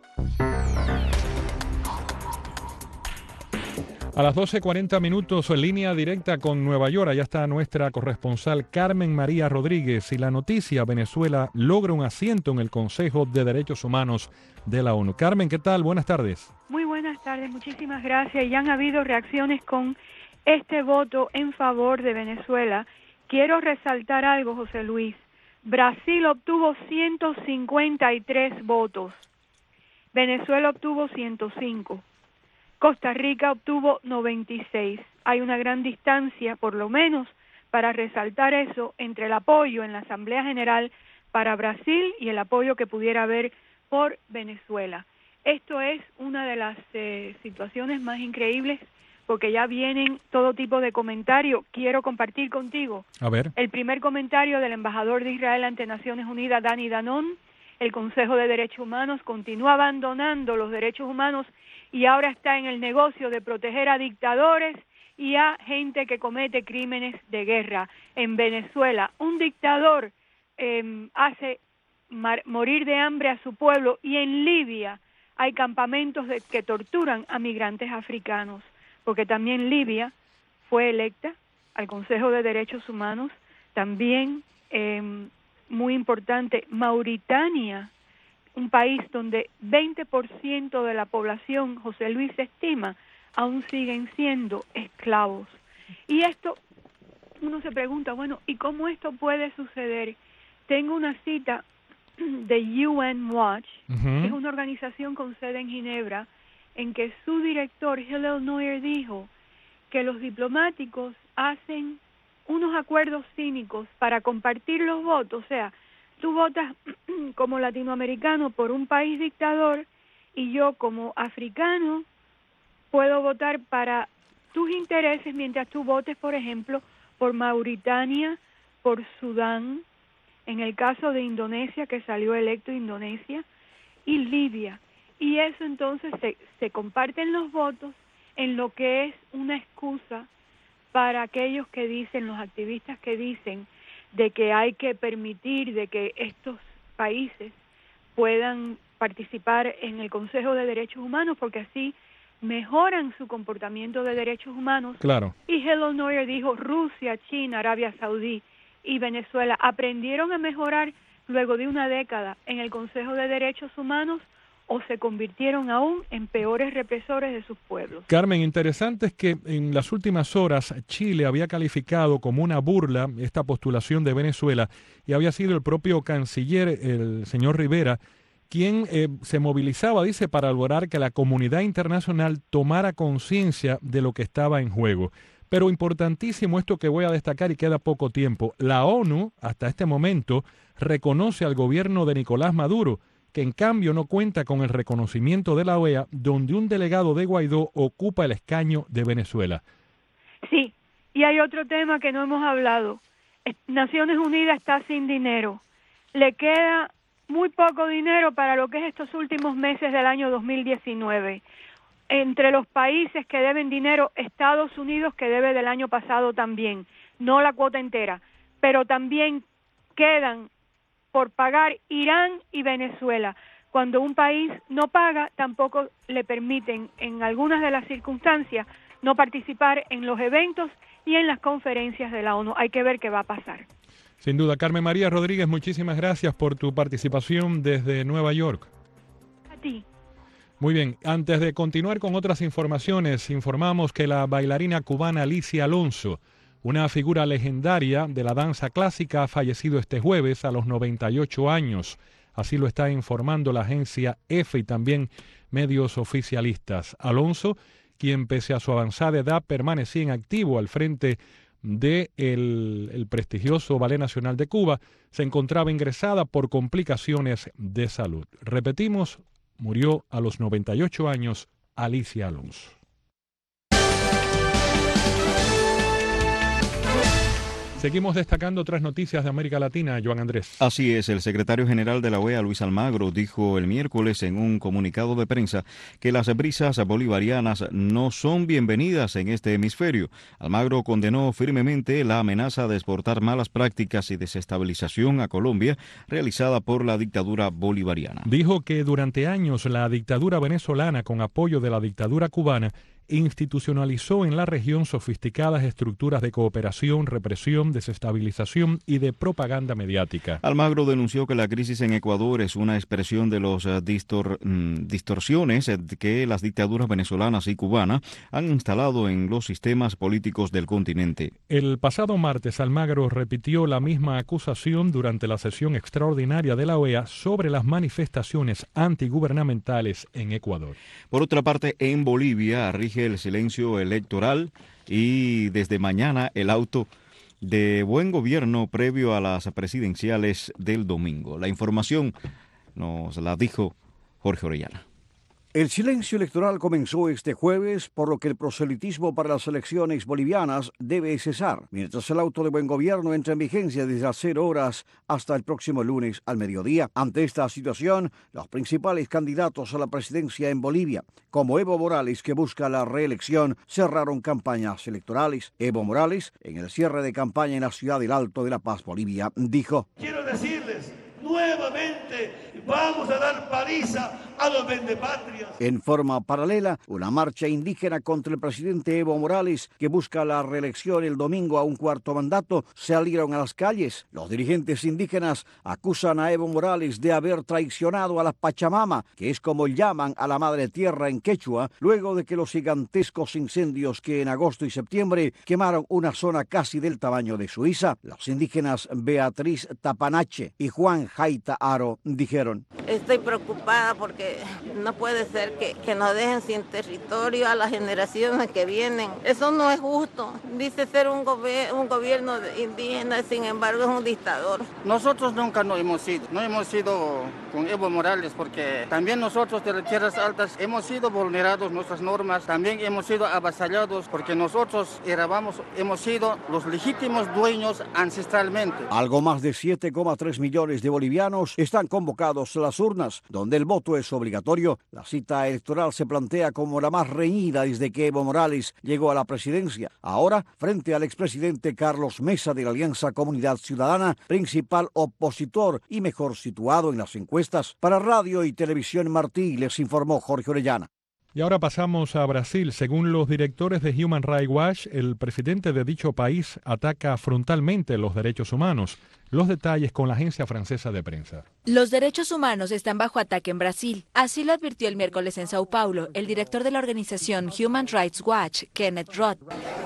A las 12:40 minutos, en línea directa con Nueva York, allá está nuestra corresponsal Carmen María Rodríguez. Y la noticia: Venezuela logra un asiento en el Consejo de Derechos Humanos de la ONU. Carmen, ¿qué tal? Buenas tardes. Muy buenas tardes, muchísimas gracias. Ya han habido reacciones con este voto en favor de Venezuela. Quiero resaltar algo, José Luis. Brasil obtuvo 153 votos. Venezuela obtuvo 105. Costa Rica obtuvo 96. Hay una gran distancia, por lo menos, para resaltar eso, entre el apoyo en la Asamblea General para Brasil y el apoyo que pudiera haber por Venezuela. Esto es una de las situaciones más increíbles, porque ya vienen todo tipo de comentarios. Quiero compartir contigo. A ver. El primer comentario del embajador de Israel ante Naciones Unidas, Dani Danon: el Consejo de Derechos Humanos continúa abandonando los derechos humanos y ahora está en el negocio de proteger a dictadores y a gente que comete crímenes de guerra. En Venezuela, un dictador hace morir de hambre a su pueblo, y en Libia hay campamentos que torturan a migrantes africanos, porque también Libia fue electa al Consejo de Derechos Humanos. También, muy importante, Mauritania, un país donde 20% de la población, José Luis, se estima, aún siguen siendo esclavos. Y esto, uno se pregunta, bueno, ¿y cómo esto puede suceder? Tengo una cita de UN Watch, que es una organización con sede en Ginebra, en que su director, Hillel Neuer, dijo que los diplomáticos hacen unos acuerdos cínicos para compartir los votos. O sea, tú votas como latinoamericano por un país dictador y yo como africano puedo votar para tus intereses mientras tú votes, por ejemplo, por Mauritania, por Sudán, en el caso de Indonesia, que salió electo Indonesia, y Libia. Y eso entonces se comparten los votos en lo que es una excusa para aquellos que dicen, los activistas que dicen, de que hay que permitir de que estos países puedan participar en el Consejo de Derechos Humanos, porque así mejoran su comportamiento de derechos humanos. Claro. Y Hillel Neuer dijo: Rusia, China, Arabia Saudí y Venezuela aprendieron a mejorar luego de una década en el Consejo de Derechos Humanos, o se convirtieron aún en peores represores de sus pueblos. Carmen, interesante es que en las últimas horas Chile había calificado como una burla esta postulación de Venezuela, y había sido el propio canciller, el señor Rivera, quien se movilizaba, dice, para lograr que la comunidad internacional tomara conciencia de lo que estaba en juego. Pero importantísimo esto que voy a destacar, y queda poco tiempo: la ONU hasta este momento reconoce al gobierno de Nicolás Maduro, que en cambio no cuenta con el reconocimiento de la OEA, donde un delegado de Guaidó ocupa el escaño de Venezuela. Sí, y hay otro tema que no hemos hablado. Naciones Unidas está sin dinero. Le queda muy poco dinero para lo que es estos últimos meses del año 2019. Entre los países que deben dinero, Estados Unidos, que debe del año pasado también, no la cuota entera, pero también quedan por pagar Irán y Venezuela. Cuando un país no paga, tampoco le permiten, en algunas de las circunstancias, no participar en los eventos y en las conferencias de la ONU. Hay que ver qué va a pasar. Sin duda. Carmen María Rodríguez, muchísimas gracias por tu participación desde Nueva York. A ti. Muy bien, antes de continuar con otras informaciones, informamos que la bailarina cubana Alicia Alonso, una figura legendaria de la danza clásica, ha fallecido este jueves a los 98 años. Así lo está informando la agencia EFE y también medios oficialistas. Alonso, quien pese a su avanzada edad permanecía en activo al frente del prestigioso Ballet Nacional de Cuba, se encontraba ingresada por complicaciones de salud. Repetimos, murió a los 98 años Alicia Alonso. Seguimos destacando otras noticias de América Latina, Joan Andrés. Así es, el secretario general de la OEA, Luis Almagro, dijo el miércoles en un comunicado de prensa que las brisas bolivarianas no son bienvenidas en este hemisferio. Almagro condenó firmemente la amenaza de exportar malas prácticas y desestabilización a Colombia realizada por la dictadura bolivariana. Dijo que durante años la dictadura venezolana, con apoyo de la dictadura cubana, institucionalizó en la región sofisticadas estructuras de cooperación, represión, desestabilización y de propaganda mediática. Almagro denunció que la crisis en Ecuador es una expresión de las distorsiones que las dictaduras venezolanas y cubana han instalado en los sistemas políticos del continente. El pasado martes, Almagro repitió la misma acusación durante la sesión extraordinaria de la OEA sobre las manifestaciones antigubernamentales en Ecuador. Por otra parte, en Bolivia rige el silencio electoral y desde mañana el auto de buen gobierno previo a las presidenciales del domingo. La información nos la dijo Jorge Orellana. El silencio electoral comenzó este jueves, por lo que el proselitismo para las elecciones bolivianas debe cesar, mientras el auto de buen gobierno entra en vigencia desde las 0 horas hasta el próximo lunes al mediodía. Ante esta situación, los principales candidatos a la presidencia en Bolivia, como Evo Morales, que busca la reelección, cerraron campañas electorales. Evo Morales, en el cierre de campaña en la ciudad del Alto de La Paz, Bolivia, dijo: quiero decirles, nuevamente vamos a dar paliza a los vendepatrias. En forma paralela, una marcha indígena contra el presidente Evo Morales, que busca la reelección el domingo a un cuarto mandato, salieron a las calles. Los dirigentes indígenas acusan a Evo Morales de haber traicionado a la Pachamama, que es como llaman a la madre tierra en quechua, luego de que los gigantescos incendios que en agosto y septiembre quemaron una zona casi del tamaño de Suiza. Los indígenas Beatriz Tapanache y Juan Jaita Aro dijeron: estoy preocupada porque no puede ser que nos dejen sin territorio a las generaciones que vienen. Eso no es justo. Dice ser un gobierno indígena, sin embargo es un dictador. Nosotros nunca no hemos sido con Evo Morales, porque también nosotros de las tierras altas hemos sido vulnerados nuestras normas, también hemos sido avasallados, porque nosotros hemos sido los legítimos dueños ancestralmente. Algo más de 7,3 millones de bolivianos están convocados a las urnas, donde el voto es obligatorio. La cita electoral se plantea como la más reñida desde que Evo Morales llegó a la presidencia. Ahora, frente al expresidente Carlos Mesa de la Alianza Comunidad Ciudadana, principal opositor y mejor situado en las encuestas. Para Radio y Televisión Martí, les informó Jorge Orellana. Y ahora pasamos a Brasil. Según los directores de Human Rights Watch, el presidente de dicho país ataca frontalmente los derechos humanos. Los detalles con la agencia francesa de prensa. Los derechos humanos están bajo ataque en Brasil. Así lo advirtió el miércoles en Sao Paulo el director de la organización Human Rights Watch, Kenneth Roth.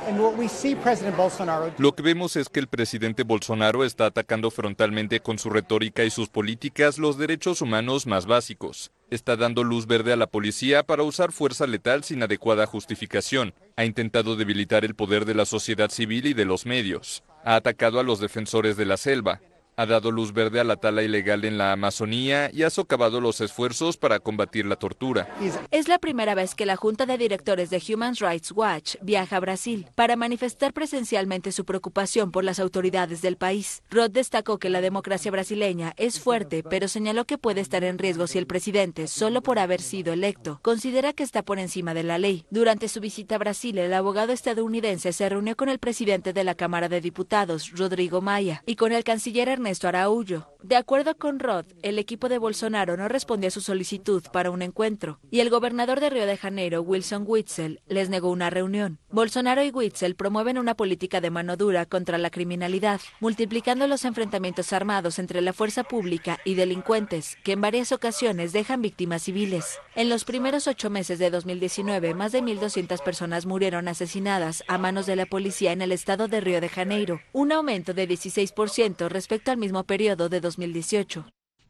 Lo que vemos es que el presidente Bolsonaro está atacando frontalmente con su retórica y sus políticas los derechos humanos más básicos. Está dando luz verde a la policía para usar fuerza letal sin adecuada justificación. Ha intentado debilitar el poder de la sociedad civil y de los medios. Ha atacado a los defensores de la selva. Ha dado luz verde a la tala ilegal en la Amazonía y ha socavado los esfuerzos para combatir la tortura. Es la primera vez que la Junta de Directores de Human Rights Watch viaja a Brasil para manifestar presencialmente su preocupación por las autoridades del país. Roth destacó que la democracia brasileña es fuerte, pero señaló que puede estar en riesgo si el presidente, solo por haber sido electo, considera que está por encima de la ley. Durante su visita a Brasil, el abogado estadounidense se reunió con el presidente de la Cámara de Diputados, Rodrigo Maia, y con el canciller Ernesto Araújo. De acuerdo con Roth, el equipo de Bolsonaro no respondió a su solicitud para un encuentro, y el gobernador de Río de Janeiro, Wilson Witzel, les negó una reunión. Bolsonaro y Witzel promueven una política de mano dura contra la criminalidad, multiplicando los enfrentamientos armados entre la fuerza pública y delincuentes, que en varias ocasiones dejan víctimas civiles. En los primeros 8 meses de 2019, más de 1.200 personas murieron asesinadas a manos de la policía en el estado de Río de Janeiro, un aumento de 16% respecto al mismo periodo de 2018.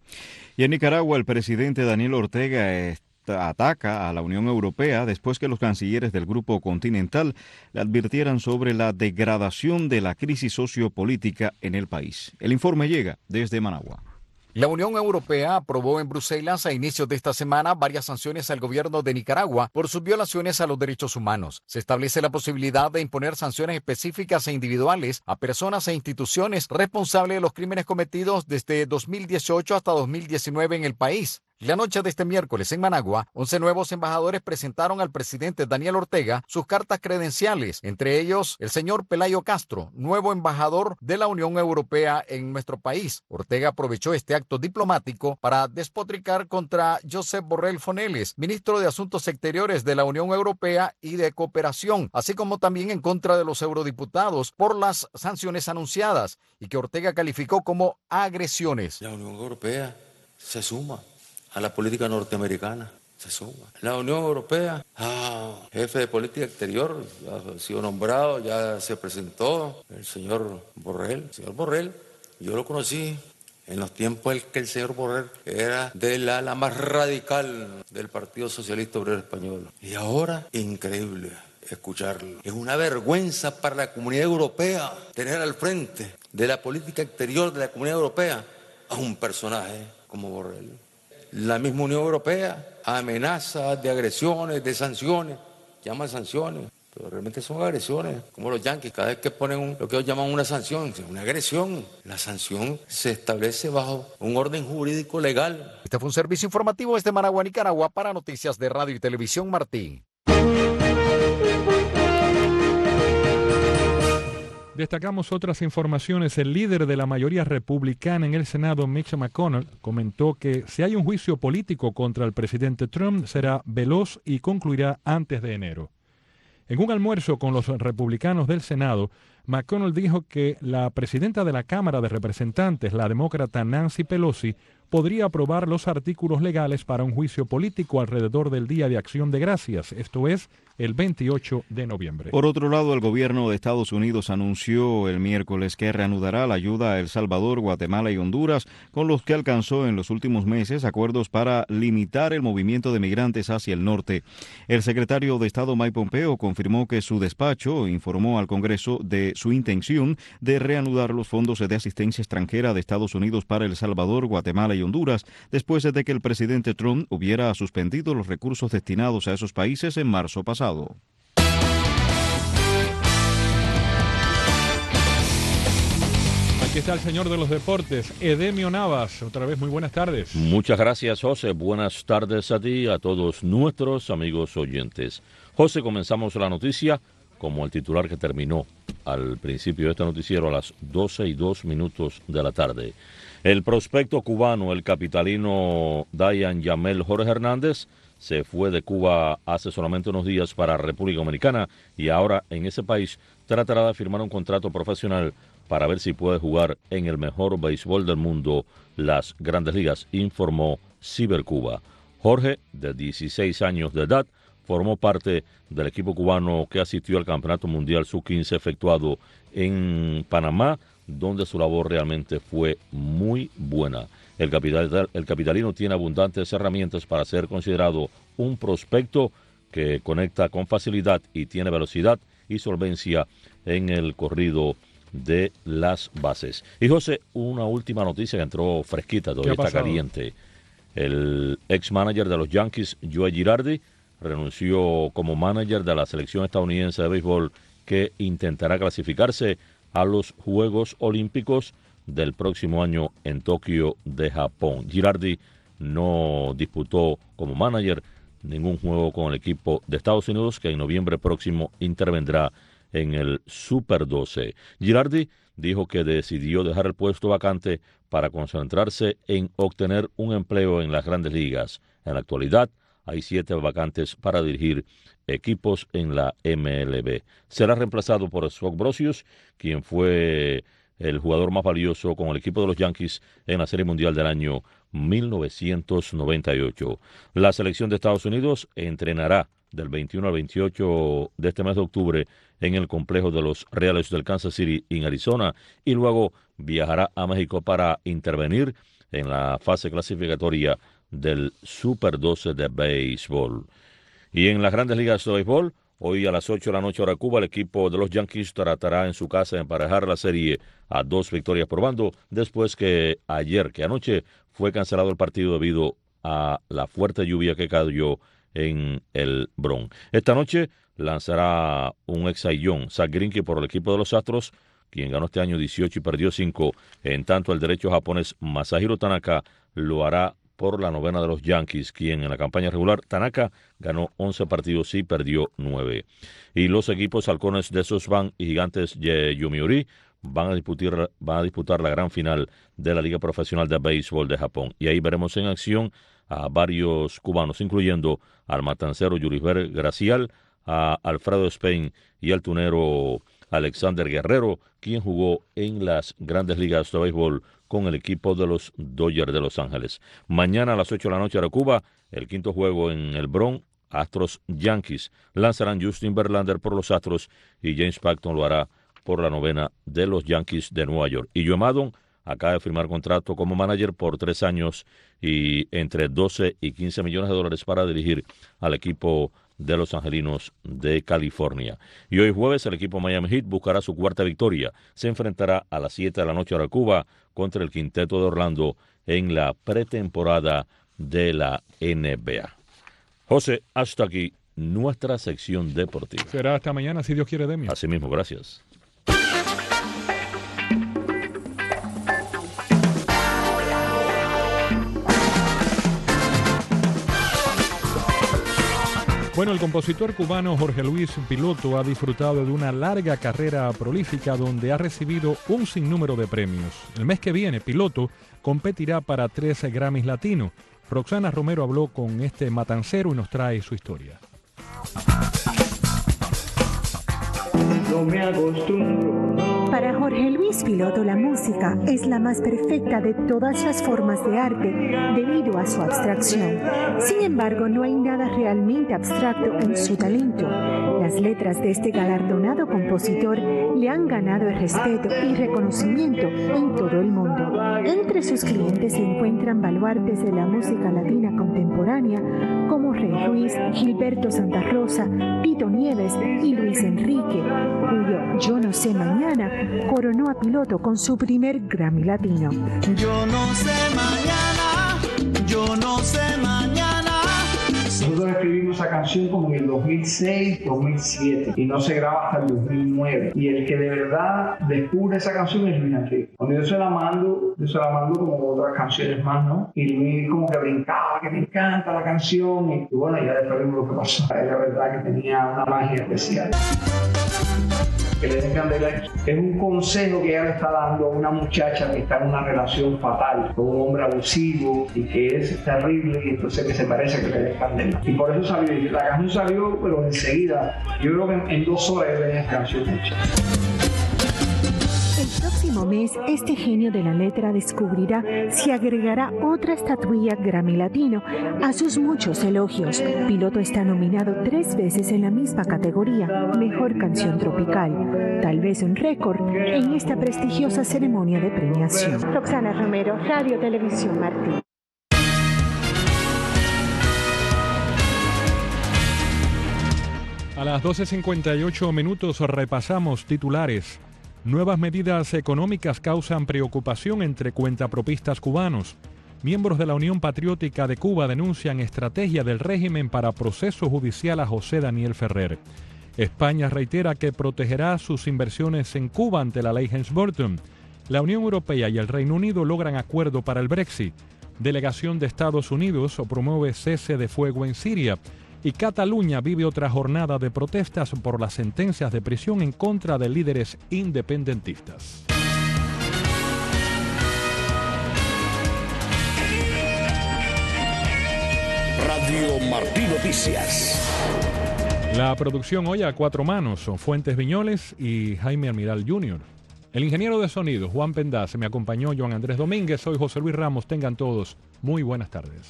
Y en Nicaragua, el presidente Daniel Ortega ataca a la Unión Europea después que los cancilleres del Grupo Continental le advirtieran sobre la degradación de la crisis sociopolítica en el país. El informe llega desde Managua. La Unión Europea aprobó en Bruselas a inicios de esta semana varias sanciones al gobierno de Nicaragua por sus violaciones a los derechos humanos. Se establece la posibilidad de imponer sanciones específicas e individuales a personas e instituciones responsables de los crímenes cometidos desde 2018 hasta 2019 en el país. La noche de este miércoles en Managua, 11 nuevos embajadores presentaron al presidente Daniel Ortega sus cartas credenciales, entre ellos el señor Pelayo Castro, nuevo embajador de la Unión Europea en nuestro país. Ortega aprovechó este acto diplomático para despotricar contra Josep Borrell Foneles, ministro de Asuntos Exteriores de la Unión Europea y de Cooperación, así como también en contra de los eurodiputados por las sanciones anunciadas y que Ortega calificó como agresiones. La Unión Europea se suma a la política norteamericana, se suma. La Unión Europea, jefe de política exterior, ya ha sido nombrado, ya se presentó el señor Borrell. El señor Borrell, yo lo conocí en los tiempos en que el señor Borrell era de la más radical del Partido Socialista Obrero Español. Y ahora, increíble escucharlo. Es una vergüenza para la comunidad europea tener al frente de la política exterior de la comunidad europea a un personaje como Borrell. La misma Unión Europea amenaza de agresiones, de sanciones, llama sanciones, pero realmente son agresiones, como los yanquis, cada vez que ponen lo que ellos llaman una sanción, es una agresión. La sanción se establece bajo un orden jurídico legal. Este fue un servicio informativo desde Managua, Nicaragua, para Noticias de Radio y Televisión Martí. Destacamos otras informaciones. El líder de la mayoría republicana en el Senado, Mitch McConnell, comentó que si hay un juicio político contra el presidente Trump, será veloz y concluirá antes de enero. En un almuerzo con los republicanos del Senado, McConnell dijo que la presidenta de la Cámara de Representantes, la demócrata Nancy Pelosi, podría aprobar los artículos legales para un juicio político alrededor del Día de Acción de Gracias, esto es, el 28 de noviembre. Por otro lado, el gobierno de Estados Unidos anunció el miércoles que reanudará la ayuda a El Salvador, Guatemala y Honduras, con los que alcanzó en los últimos meses acuerdos para limitar el movimiento de migrantes hacia el norte. El secretario de Estado Mike Pompeo confirmó que su despacho informó al Congreso de su intención de reanudar los fondos de asistencia extranjera de Estados Unidos para El Salvador, Guatemala y Honduras, después de que el presidente Trump hubiera suspendido los recursos destinados a esos países en marzo pasado. Aquí está el señor de los deportes, Edemio Navas. Otra vez, muy buenas tardes. Muchas gracias, José. Buenas tardes a ti y a todos nuestros amigos oyentes. José, comenzamos la noticia como el titular que terminó al principio de este noticiero a las 12:02 de la tarde. El prospecto cubano, el capitalino Dayan Yamel Jorge Hernández, se fue de Cuba hace solamente unos días para República Dominicana y ahora en ese país tratará de firmar un contrato profesional para ver si puede jugar en el mejor béisbol del mundo, las Grandes Ligas, informó Cibercuba. Jorge, de 16 años de edad, formó parte del equipo cubano que asistió al Campeonato Mundial Sub-15 efectuado en Panamá, donde su labor realmente fue muy buena. El capitalino tiene abundantes herramientas para ser considerado un prospecto que conecta con facilidad y tiene velocidad y solvencia en el corrido de las bases. Y José, una última noticia que entró fresquita, todavía está caliente. El ex manager de los Yankees, Joe Girardi, renunció como manager de la selección estadounidense de béisbol que intentará clasificarse a los Juegos Olímpicos del próximo año en Tokio de Japón. Girardi no disputó como manager ningún juego con el equipo de Estados Unidos, que en noviembre próximo intervendrá en el Super 12. Girardi dijo que decidió dejar el puesto vacante para concentrarse en obtener un empleo en las Grandes Ligas. En la actualidad hay 7 vacantes para dirigir equipos en la MLB. Será reemplazado por Scott Brosius, quien fue el jugador más valioso con el equipo de los Yankees en la Serie Mundial del año 1998. La selección de Estados Unidos entrenará del 21 al 28 de este mes de octubre en el complejo de los Reales del Kansas City en Arizona y luego viajará a México para intervenir en la fase clasificatoria del Super 12 de béisbol. Y en las Grandes Ligas de béisbol, hoy a las 8 de la noche hora Cuba, el equipo de los Yankees tratará en su casa de emparejar la serie a 2 victorias por bando, después que anoche fue cancelado el partido debido a la fuerte lluvia que cayó en el Bronx. Esta noche lanzará un ex Cy Young, Zach Greinke, por el equipo de los Astros, quien ganó este año 18 y perdió 5. En tanto, el derecho japonés Masahiro Tanaka lo hará por la novena de los Yankees, quien en la campaña regular, Tanaka, ganó 11 partidos y perdió 9. Y los equipos halcones de Sosban y gigantes de Yomiuri van a disputar la gran final de la Liga Profesional de Béisbol de Japón. Y ahí veremos en acción a varios cubanos, incluyendo al matancero Yurisber Gracial, a Alfredo Spain y al tunero Alexander Guerrero, quien jugó en las Grandes Ligas de Béisbol con el equipo de los Dodgers de Los Ángeles. Mañana a las 8 de la noche hora Cuba, el quinto juego en el Bronx, Astros-Yankees. Lanzarán Justin Verlander por los Astros y James Paxton lo hará por la novena de los Yankees de Nueva York. Y Joe Maddon acaba de firmar contrato como manager por 3 años y entre 12 y 15 millones de dólares para dirigir al equipo de los Angelinos de California. Y hoy jueves el equipo Miami Heat buscará su cuarta victoria. Se enfrentará a las 7 de la noche hora Cuba contra el quinteto de Orlando en la pretemporada de la NBA. José, hasta aquí nuestra sección deportiva. Será hasta mañana, si Dios quiere, Demio. Así mismo, gracias. Bueno, el compositor cubano Jorge Luis Piloto ha disfrutado de una larga carrera prolífica donde ha recibido un sinnúmero de premios. El mes que viene, Piloto competirá para 13 Grammys Latinos. Roxana Romero habló con este matancero y nos trae su historia. No me acostumbro. Para Jorge Luis Piloto, la música es la más perfecta de todas las formas de arte debido a su abstracción. Sin embargo, no hay nada realmente abstracto en su talento. Las letras de este galardonado compositor le han ganado el respeto y reconocimiento en todo el mundo. Entre sus clientes se encuentran baluartes de la música latina contemporánea como Rey Ruiz, Gilberto Santa Rosa, Tito Nieves y Luis Enrique, cuyo Yo no sé mañana coronó a Piloto con su primer Grammy Latino. Yo no sé mañana, yo no sé mañana. Nosotros escribimos esa canción como en el 2006, 2007 y no se graba hasta el 2009. Y el que de verdad descubre esa canción es Luis Enrique. Cuando yo se la mando como otras canciones más, ¿no? Y Luis como que brincaba, que me encanta la canción. Y bueno, ya después vimos lo que pasó. Era verdad que tenía una magia especial. Que le den candela es un consejo que ella le está dando a una muchacha que está en una relación fatal con un hombre abusivo y que es terrible y entonces que se parece que le den candela. Y por eso salió, y la canción salió pero enseguida. Yo creo que en 2 horas tenía esa canción hecha. El próximo mes, este genio de la letra descubrirá si agregará otra estatuilla Grammy Latino a sus muchos elogios. Piloto está nominado 3 veces en la misma categoría, Mejor Canción Tropical. Tal vez un récord en esta prestigiosa ceremonia de premiación. Roxana Romero, Radio Televisión Martí. A las 12:58 repasamos titulares. Nuevas medidas económicas causan preocupación entre cuentapropistas cubanos. Miembros de la Unión Patriótica de Cuba denuncian estrategia del régimen para proceso judicial a José Daniel Ferrer. España reitera que protegerá sus inversiones en Cuba ante la ley Helms-Burton. La Unión Europea y el Reino Unido logran acuerdo para el Brexit. Delegación de Estados Unidos promueve cese de fuego en Siria. Y Cataluña vive otra jornada de protestas por las sentencias de prisión en contra de líderes independentistas. Radio Martí Noticias. La producción hoy a cuatro manos son Fuentes Viñoles y Jaime Almiral Jr. El ingeniero de sonido, Juan Pendaz, me acompañó Joan Andrés Domínguez. Soy José Luis Ramos. Tengan todos muy buenas tardes.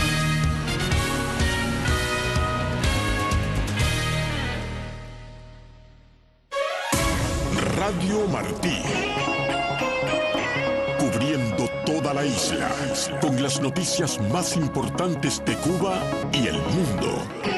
Radio Martí. Cubriendo toda la isla con las noticias más importantes de Cuba y el mundo.